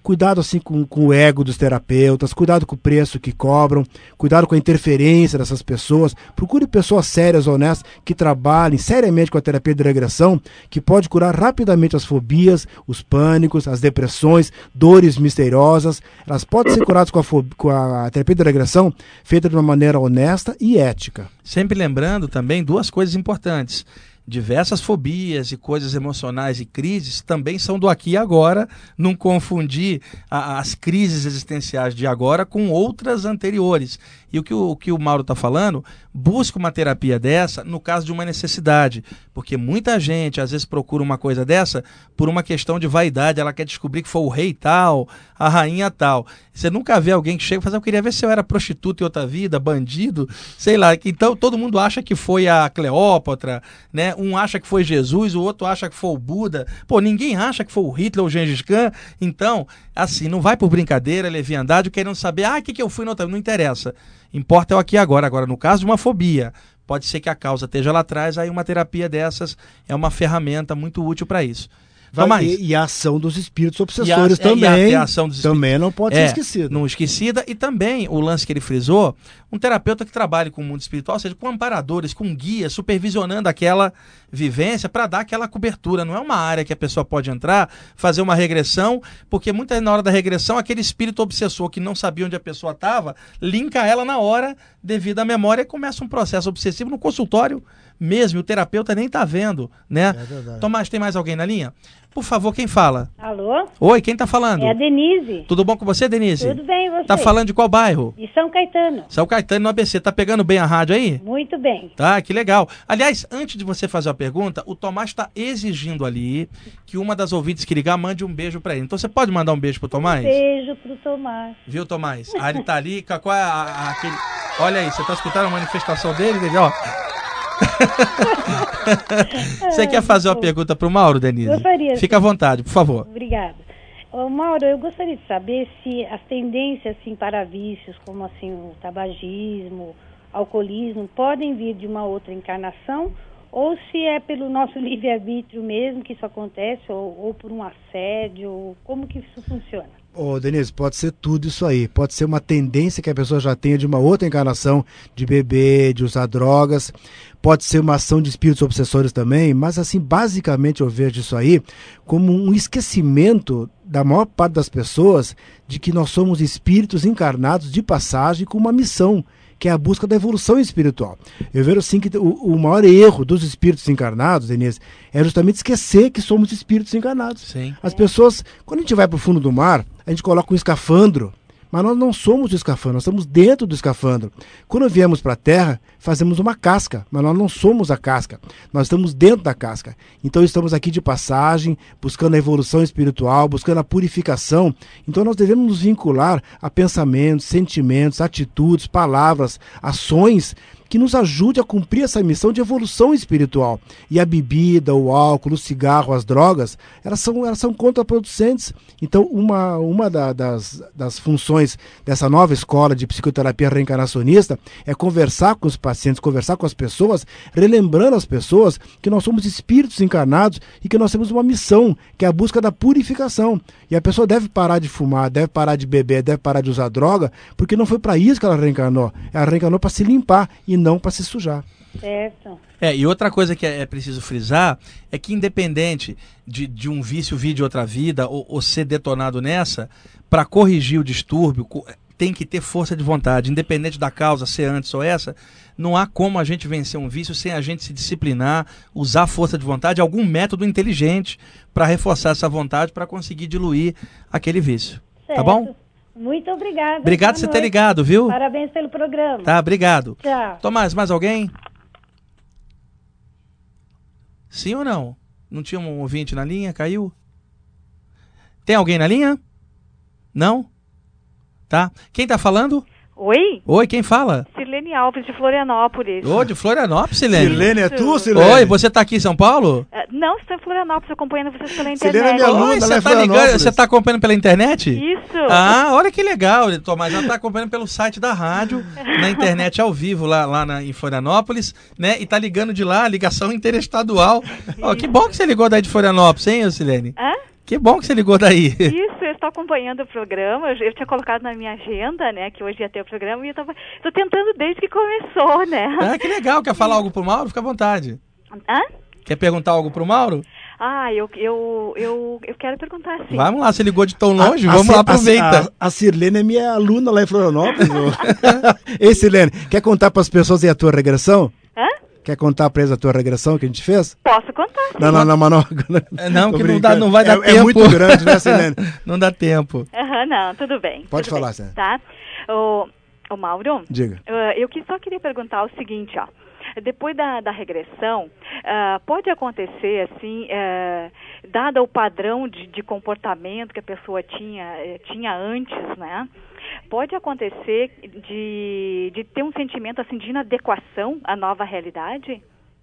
Cuidado assim com o ego dos terapeutas, cuidado com o preço que cobram, cuidado com a interferência dessas pessoas. Procure pessoas sérias, honestas, que trabalhem seriamente com a terapia de regressão, que pode curar rapidamente as fobias, os pânicos, as depressões, dores misteriosas. Elas podem ser curadas com a terapia de regressão feita de uma maneira honesta e ética. Sempre lembrando também duas coisas importantes. Diversas fobias e coisas emocionais e crises também são do aqui e agora, não confundir as crises existenciais de agora com outras anteriores. E o que o Mauro está falando, busca uma terapia dessa no caso de uma necessidade, porque muita gente às vezes procura uma coisa dessa por uma questão de vaidade, ela quer descobrir que foi o rei tal, a rainha tal. Você nunca vê alguém que chega e fala, eu queria ver se eu era prostituta em outra vida, bandido, sei lá. Então todo mundo acha que foi a Cleópatra, né? Um acha que foi Jesus, o outro acha que foi o Buda. Pô, ninguém acha que foi o Hitler ou o Gengis Khan. Então, assim, não vai por brincadeira, leviandade, querendo saber, o que eu fui na outra vida. Não interessa. Importa é o aqui e agora. Agora, no caso de uma fobia, pode ser que a causa esteja lá atrás, aí uma terapia dessas é uma ferramenta muito útil para isso. E a ação dos espíritos obsessores também. Também não pode ser esquecida. Não esquecida. E também o lance que ele frisou, um terapeuta que trabalhe com o mundo espiritual, ou seja, com amparadores, com guias, supervisionando aquela vivência para dar aquela cobertura. Não é uma área que a pessoa pode entrar, fazer uma regressão, porque muitas vezes na hora da regressão, aquele espírito obsessor que não sabia onde a pessoa estava, linka ela na hora devido à memória e começa um processo obsessivo no consultório mesmo. O terapeuta nem está vendo, né? É verdade. Tomás, tem mais alguém na linha? Por favor, quem fala? Alô? Oi, quem tá falando? É a Denise. Tudo bom com você, Denise? Tudo bem, e você? Tá falando de qual bairro? De São Caetano. São Caetano, no ABC. Tá pegando bem a rádio aí? Muito bem. Tá, que legal. Aliás, antes de você fazer a pergunta, o Tomás está exigindo ali que uma das ouvintes que ligar mande um beijo pra ele. Então você pode mandar um beijo pro Tomás? Beijo pro Tomás. Viu, Tomás? Aí ele tá ali, qual é aquele... Olha aí, você tá escutando a manifestação dele, ó. Você quer fazer uma pergunta para o Mauro, Denise? Gostaria. Fica à vontade, por favor. Obrigada. Mauro, eu gostaria de saber se as tendências assim, para vícios, como assim, o tabagismo, alcoolismo, podem vir de uma outra encarnação, ou se é pelo nosso livre-arbítrio mesmo que isso acontece, ou por um assédio, como que isso funciona? Denise, pode ser tudo isso aí. Pode ser uma tendência que a pessoa já tenha de uma outra encarnação, de beber, de usar drogas. Pode ser uma ação de espíritos obsessores também, mas assim, basicamente eu vejo isso aí como um esquecimento da maior parte das pessoas de que nós somos espíritos encarnados de passagem com uma missão, que é a busca da evolução espiritual. Eu vejo assim que o maior erro dos espíritos encarnados, Denise, é justamente esquecer que somos espíritos encarnados. Sim. As pessoas, quando a gente vai para o fundo do mar, a gente coloca um escafandro, mas nós não somos o escafandro, nós estamos dentro do escafandro. Quando viemos para a Terra, fazemos uma casca, mas nós não somos a casca, nós estamos dentro da casca. Então estamos aqui de passagem, buscando a evolução espiritual, buscando a purificação. Então nós devemos nos vincular a pensamentos, sentimentos, atitudes, palavras, ações que nos ajude a cumprir essa missão de evolução espiritual. E a bebida, o álcool, o cigarro, as drogas, elas são contraproducentes. Então, uma das funções dessa nova escola de psicoterapia reencarnacionista é conversar com os pacientes, conversar com as pessoas, relembrando as pessoas que nós somos espíritos encarnados e que nós temos uma missão, que é a busca da purificação. E a pessoa deve parar de fumar, deve parar de beber, deve parar de usar droga, porque não foi para isso que ela reencarnou. Ela reencarnou para se limpar e não para se sujar. Certo. E outra coisa que é preciso frisar é que independente de um vício vir de outra vida ou ser detonado nessa, para corrigir o distúrbio tem que ter força de vontade, independente da causa, ser antes ou essa, não há como a gente vencer um vício sem a gente se disciplinar, usar força de vontade, algum método inteligente para reforçar essa vontade para conseguir diluir aquele vício. Certo. Tá bom? Muito obrigada. Obrigado por você ter ligado, viu? Parabéns pelo programa. Tá, obrigado. Tchau. Tomás, mais alguém? Sim ou não? Não tinha um ouvinte na linha? Caiu? Tem alguém na linha? Não? Tá. Quem tá falando? Oi? Oi, quem fala? Silene Alves, de Florianópolis. Ô, de Florianópolis, Silene? Silene, é tu, Silene? Oi, você tá aqui em São Paulo? Não, estou em Florianópolis, acompanhando vocês pela internet. Silene é minha aluna, você tá ligando, você tá acompanhando pela internet? Isso. Ah, olha que legal, Tomás, já tá acompanhando pelo site da rádio, na internet ao vivo, em Florianópolis, né? E tá ligando de lá, ligação interestadual. Ó, que bom que você ligou daí de Florianópolis, hein, Silene? Hã? Que bom que você ligou daí. Isso, eu estou acompanhando o programa, eu tinha colocado na minha agenda, né, que hoje ia ter o programa, e eu estou tentando desde que começou, né. Ah, que legal, quer falar algo pro Mauro? Fica à vontade. Hã? Quer perguntar algo pro Mauro? Eu quero perguntar sim. Vamos lá, você ligou de tão longe, vamos lá, aproveita. A Sirlene é minha aluna lá em Florianópolis. Ei, Sirlene, quer contar para as pessoas aí a tua regressão? Hã? Quer contar pra eles a tua regressão que a gente fez? Posso contar. Não, mas não. Não, que não vai dar tempo. É muito grande, né, Sirlene? Não dá tempo. Não, tudo bem. Pode tudo falar, bem, Sirlene. tá? O Mauro? Diga. Eu só queria perguntar o seguinte, ó. Depois da regressão, pode acontecer, assim, dado o padrão de comportamento que a pessoa tinha antes, né? Pode acontecer de ter um sentimento, assim, de inadequação à nova realidade?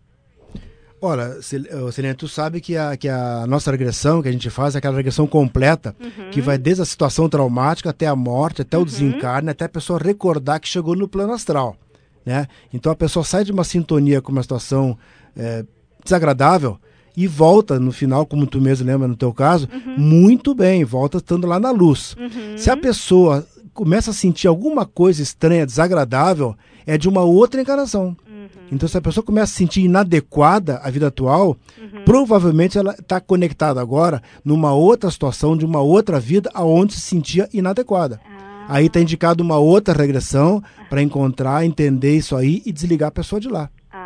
Olha, Sirlene, tu sabe que a nossa regressão que a gente faz é aquela regressão completa, que vai desde a situação traumática até a morte, até o desencarne, até a pessoa recordar que chegou no plano astral. Né? Então a pessoa sai de uma sintonia com uma situação desagradável e volta no final, como tu mesmo lembra no teu caso, muito bem, volta estando lá na luz. Se a pessoa começa a sentir alguma coisa estranha, desagradável, é de uma outra encarnação. Então se a pessoa começa a se sentir inadequada à vida atual, provavelmente ela está conectada agora numa outra situação, de uma outra vida, aonde se sentia inadequada. Aí está indicado uma outra regressão para encontrar, entender isso aí e desligar a pessoa de lá.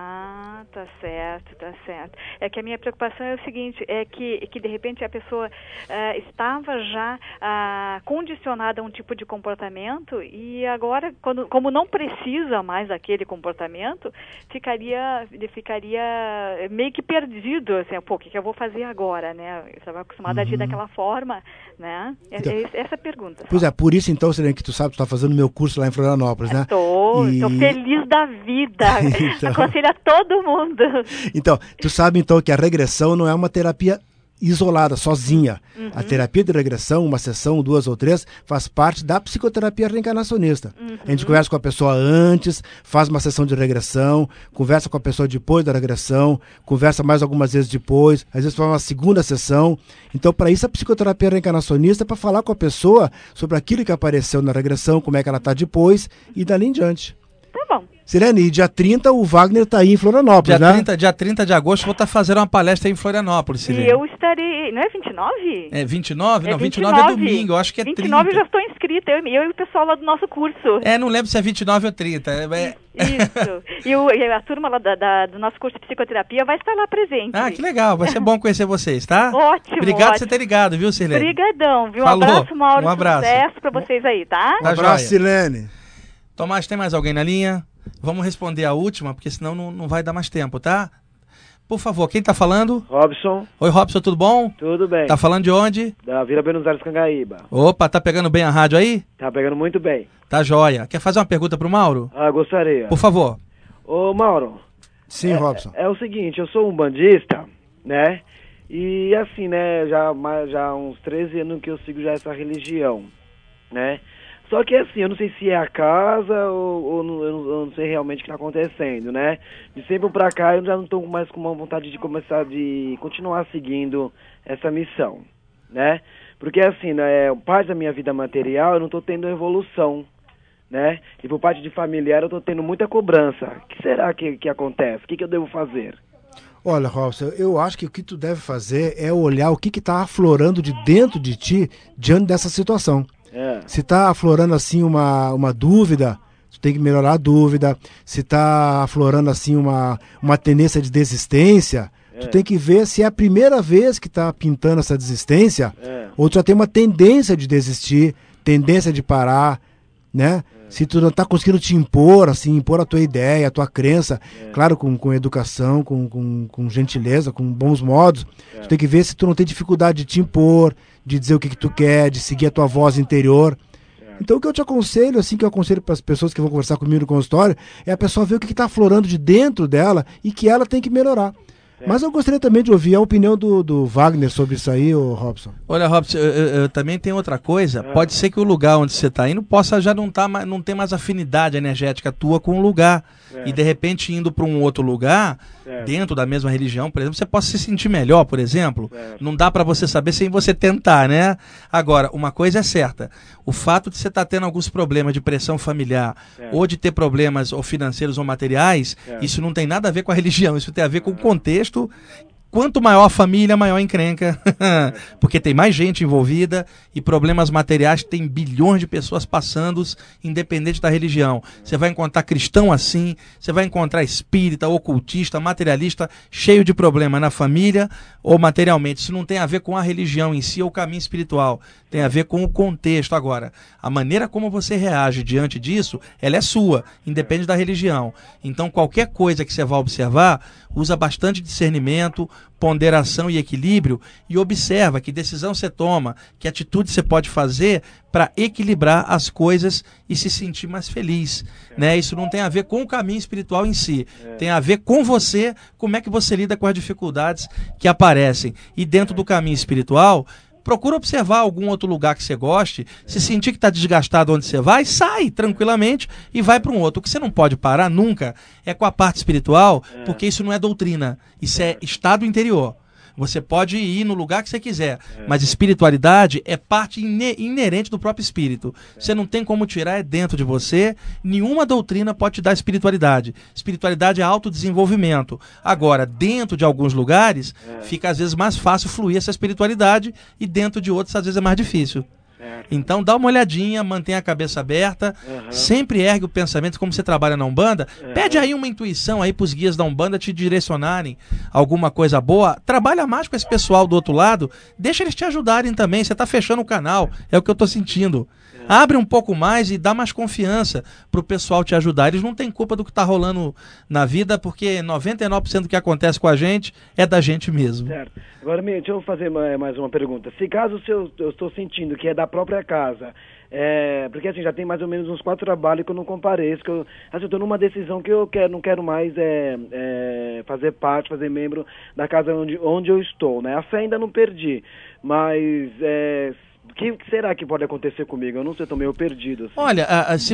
Tá certo. É que a minha preocupação é o seguinte, é que de repente a pessoa estava já condicionada a um tipo de comportamento e agora, como não precisa mais daquele comportamento, ficaria meio que perdido, assim, o que eu vou fazer agora, né? Eu estava acostumada a agir daquela forma, né? Então, essa pergunta. Pois é, por isso então, Sirlene, que tu sabe, tu está fazendo meu curso lá em Florianópolis, né? Estou feliz da vida, então, aconselho a todo mundo. Então, tu sabe então que a regressão não é uma terapia isolada, sozinha. A terapia de regressão, uma sessão, 2 ou 3, faz parte da psicoterapia reencarnacionista. A gente conversa com a pessoa antes, faz uma sessão de regressão, conversa com a pessoa depois da regressão, conversa mais algumas vezes depois, às vezes faz uma segunda sessão. Então, para isso, a psicoterapia reencarnacionista é para falar com a pessoa sobre aquilo que apareceu na regressão, como é que ela está depois e dali em diante. Tá bom. Sirlene, e dia 30 o Wagner está aí em Florianópolis, Dia 30 de agosto vou estar fazendo uma palestra aí em Florianópolis, Sirlene. E eu estarei... Não é 29? É 29? Não, 29 é domingo, eu acho que é 29 30. 29 eu já estou inscrita, eu e o pessoal lá do nosso curso. Não lembro se é 29 ou 30. Isso. E a turma lá do nosso curso de psicoterapia vai estar lá presente. Que legal, vai ser bom conhecer vocês, tá? Ótimo. Obrigado por você ter ligado, viu, Sirlene? Obrigadão, viu? Falou. Um abraço, Mauro. Um abraço. Sucesso pra vocês aí, tá? Um abraço, Sirlene. Tomás, tem mais alguém na linha? Vamos responder a última, porque senão não vai dar mais tempo, tá? Por favor, quem tá falando? Robson. Oi, Robson, tudo bom? Tudo bem. Tá falando de onde? Da Vila Buenos Aires, Cangaíba. Opa, tá pegando bem a rádio aí? Tá pegando muito bem. Tá joia. Quer fazer uma pergunta pro Mauro? Gostaria. Por favor. Ô, Mauro. Sim, Robson. É o seguinte, eu sou um bandista, né? E assim, né, já há uns 13 anos que eu sigo já essa religião, né? Só que assim, eu não sei se é a casa ou eu não sei realmente o que está acontecendo, né? De sempre pra cá eu já não estou mais com uma vontade de continuar seguindo essa missão, né? Porque assim, né, parte da minha vida material eu não estou tendo evolução, né? E por parte de familiar eu estou tendo muita cobrança. O que será que acontece? O que eu devo fazer? Olha, Robson, eu acho que o que tu deve fazer é olhar o que está aflorando de dentro de ti diante dessa situação. Se está aflorando assim uma dúvida, tu tem que melhorar a dúvida. Se está aflorando assim uma tendência de desistência, tu tem que ver se é a primeira vez que está pintando essa desistência, ou tu já tem uma tendência de desistir, tendência de parar, né? Se tu não está conseguindo te impor, assim, impor a tua ideia, a tua crença, claro, com educação, com gentileza, com bons modos, tu tem que ver se tu não tem dificuldade de te impor, de dizer o que tu quer, de seguir a tua voz interior. Então o que eu te aconselho, assim, que eu aconselho para as pessoas que vão conversar comigo no consultório, é a pessoa ver o que está aflorando de dentro dela e que ela tem que melhorar. Mas eu gostaria também de ouvir a opinião do Wagner sobre isso aí, ô Robson. Olha, Robson, eu também tenho outra coisa. Pode ser que o lugar onde você está indo possa já não ter mais afinidade energética tua com o lugar. E de repente indo para um outro lugar, dentro da mesma religião, por exemplo, você possa se sentir melhor, por exemplo. Não dá para você saber sem você tentar, né? Agora, uma coisa é certa. O fato de você estar tendo alguns problemas de pressão familiar ou de ter problemas ou financeiros ou materiais, isso não tem nada a ver com a religião. Isso tem a ver com o contexto. Quanto maior a família, maior a encrenca, porque tem mais gente envolvida e problemas materiais tem bilhões de pessoas passando, independente da religião. Você vai encontrar cristão assim, você vai encontrar espírita, ocultista, materialista, cheio de problema na família ou materialmente. Isso não tem a ver com a religião em si ou o caminho espiritual, tem a ver com o contexto. Agora, a maneira como você reage diante disso, ela é sua, independe da religião. Então, qualquer coisa que você vá observar, usa bastante discernimento, ponderação e equilíbrio e observa que decisão você toma, que atitude você pode fazer para equilibrar as coisas e se sentir mais feliz. Né? Isso não tem a ver com o caminho espiritual em si, tem a ver com você, como é que você lida com as dificuldades que aparecem. E dentro do caminho espiritual, procura observar algum outro lugar que você goste, se sentir que está desgastado onde você vai, sai tranquilamente e vai para um outro. O que você não pode parar nunca é com a parte espiritual, porque isso não é doutrina, isso é estado interior. Você pode ir no lugar que você quiser, mas espiritualidade é parte inerente do próprio espírito. Você não tem como tirar, é dentro de você. Nenhuma doutrina pode te dar espiritualidade. Espiritualidade é autodesenvolvimento. Agora, dentro de alguns lugares, fica às vezes mais fácil fluir essa espiritualidade e dentro de outros, às vezes, é mais difícil. Então dá uma olhadinha, mantenha a cabeça aberta, sempre ergue o pensamento, como você trabalha na Umbanda, pede aí uma intuição aí para os guias da Umbanda te direcionarem alguma coisa boa, trabalha mais com esse pessoal do outro lado, deixa eles te ajudarem também, você está fechando o canal, é o que eu estou sentindo. Abre um pouco mais e dá mais confiança para o pessoal te ajudar. Eles não têm culpa do que está rolando na vida, porque 99% do que acontece com a gente é da gente mesmo. Certo. Agora, deixa eu fazer mais uma pergunta. Se caso eu estou sentindo que é da própria casa, porque assim, já tem mais ou menos uns 4 trabalhos que eu não compareço, que eu estou numa decisão que eu não quero mais fazer parte, fazer membro da casa onde eu estou, né? A fé ainda não perdi, mas... O que será que pode acontecer comigo? Eu não sei, estou meio perdido. Assim. Olha,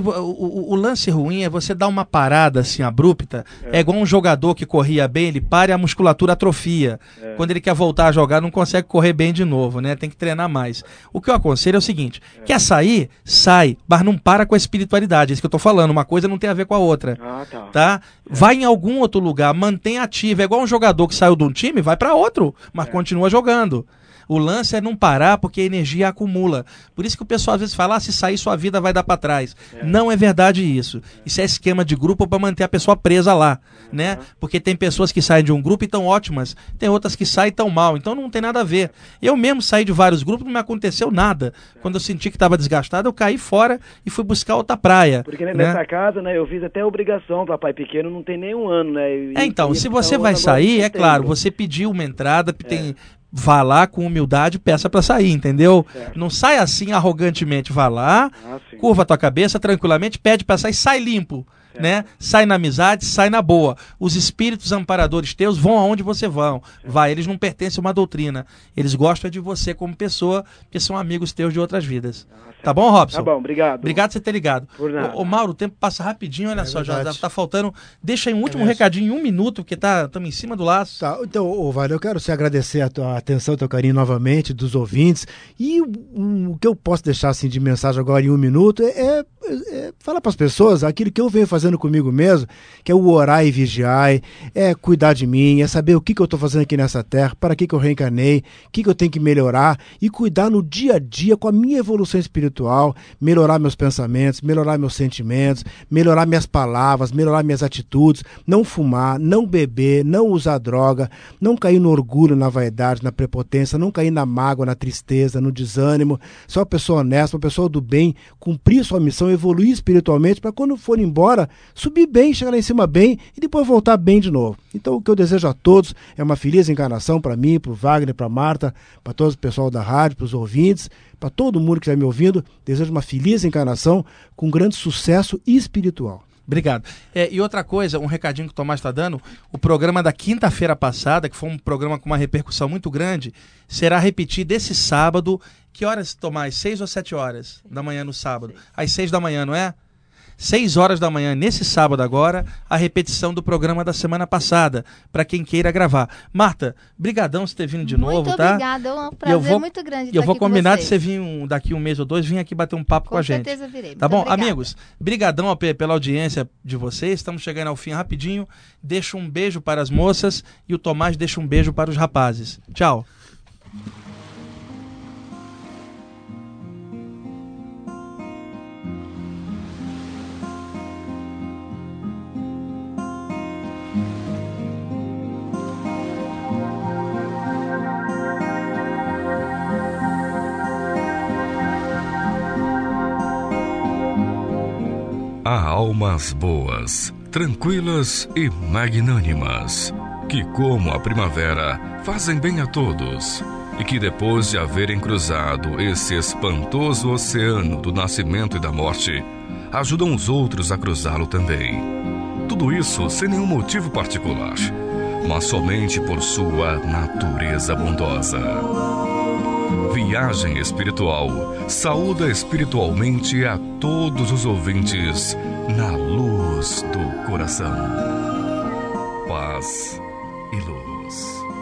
o lance ruim é você dar uma parada assim abrupta. É igual um jogador que corria bem, ele para e a musculatura atrofia. Quando ele quer voltar a jogar, não consegue correr bem de novo, né? Tem que treinar mais. O que eu aconselho é o seguinte: quer sair? Sai, mas não para com a espiritualidade. É isso que eu estou falando. Uma coisa não tem a ver com a outra. Tá? Vai em algum outro lugar, mantém ativo. É igual um jogador que saiu de um time, vai para outro, mas continua jogando. O lance é não parar porque a energia acumula. Por isso que o pessoal às vezes fala, se sair sua vida vai dar para trás. Não é verdade isso. Isso é esquema de grupo para manter a pessoa presa lá, né? Porque tem pessoas que saem de um grupo e estão ótimas, tem outras que saem e estão mal. Então não tem nada a ver. Eu mesmo saí de vários grupos, não me aconteceu nada. Quando eu senti que estava desgastado, eu caí fora e fui buscar outra praia. Porque nessa casa, né, eu fiz até obrigação para pai pequeno, não tem nenhum ano, né? Então, se você vai sair, é claro, você pediu uma entrada, tem... Vá lá com humildade, peça para sair, entendeu? Não sai assim arrogantemente, vá lá, curva a tua cabeça tranquilamente, pede para sair, sai limpo, né? Sai na amizade, sai na boa. Os espíritos amparadores teus vão aonde você vai, eles não pertencem a uma doutrina, eles gostam de você como pessoa, porque são amigos teus de outras vidas. Tá bom, Robson? Tá bom, obrigado. Obrigado por você ter ligado. Por nada. Ô Mauro, o tempo passa rapidinho, olha só, já tá faltando. Deixa aí um último recadinho, 1 minuto, porque estamos em cima do laço. Tá, então, Vale, eu quero te agradecer a tua atenção, o teu carinho novamente, dos ouvintes. E o que eu posso deixar assim, de mensagem agora em 1 minuto é falar para as pessoas aquilo que eu venho fazendo comigo mesmo, que é o orar e vigiar, é cuidar de mim, é saber o que eu estou fazendo aqui nessa terra, para que eu reencarnei, o que eu tenho que melhorar e cuidar no dia a dia com a minha evolução espiritual, melhorar meus pensamentos, melhorar meus sentimentos, melhorar minhas palavras, melhorar minhas atitudes, não fumar, não beber, não usar droga, não cair no orgulho, na vaidade, na prepotência, não cair na mágoa, na tristeza, no desânimo, ser uma pessoa honesta, uma pessoa do bem, cumprir sua missão, evoluir espiritualmente, para quando for embora, subir bem, chegar lá em cima bem e depois voltar bem de novo. Então o que eu desejo a todos é uma feliz encarnação para mim, para o Wagner, para a Marta, para todo o pessoal da rádio, para os ouvintes, para todo mundo que está me ouvindo. Desejo uma feliz encarnação com grande sucesso espiritual. Obrigado. E outra coisa, um recadinho que o Tomás está dando, o programa da quinta-feira passada, que foi um programa com uma repercussão muito grande, será repetido esse sábado. Que horas, Tomás? 6 ou 7 horas da manhã no sábado? Às 6 da manhã, não é? 6 horas da manhã, nesse sábado agora, a repetição do programa da semana passada, para quem queira gravar. Marta, brigadão por ter vindo de novo, tá? Muito obrigada, é um prazer muito grande estar aqui com vocês. Eu vou combinar de você vir daqui 1 mês ou 2, vir aqui bater um papo com a gente. Com certeza virei. Tá bom? Obrigada. Amigos, brigadão pela audiência de vocês, estamos chegando ao fim rapidinho. Deixo um beijo para as moças e o Tomás deixa um beijo para os rapazes. Tchau. Há almas boas, tranquilas e magnânimas, que, como a primavera, fazem bem a todos, e que, depois de haverem cruzado esse espantoso oceano do nascimento e da morte, ajudam os outros a cruzá-lo também. Tudo isso sem nenhum motivo particular, mas somente por sua natureza bondosa. Viagem Espiritual saúda espiritualmente a todos os ouvintes na luz do coração. Paz e luz.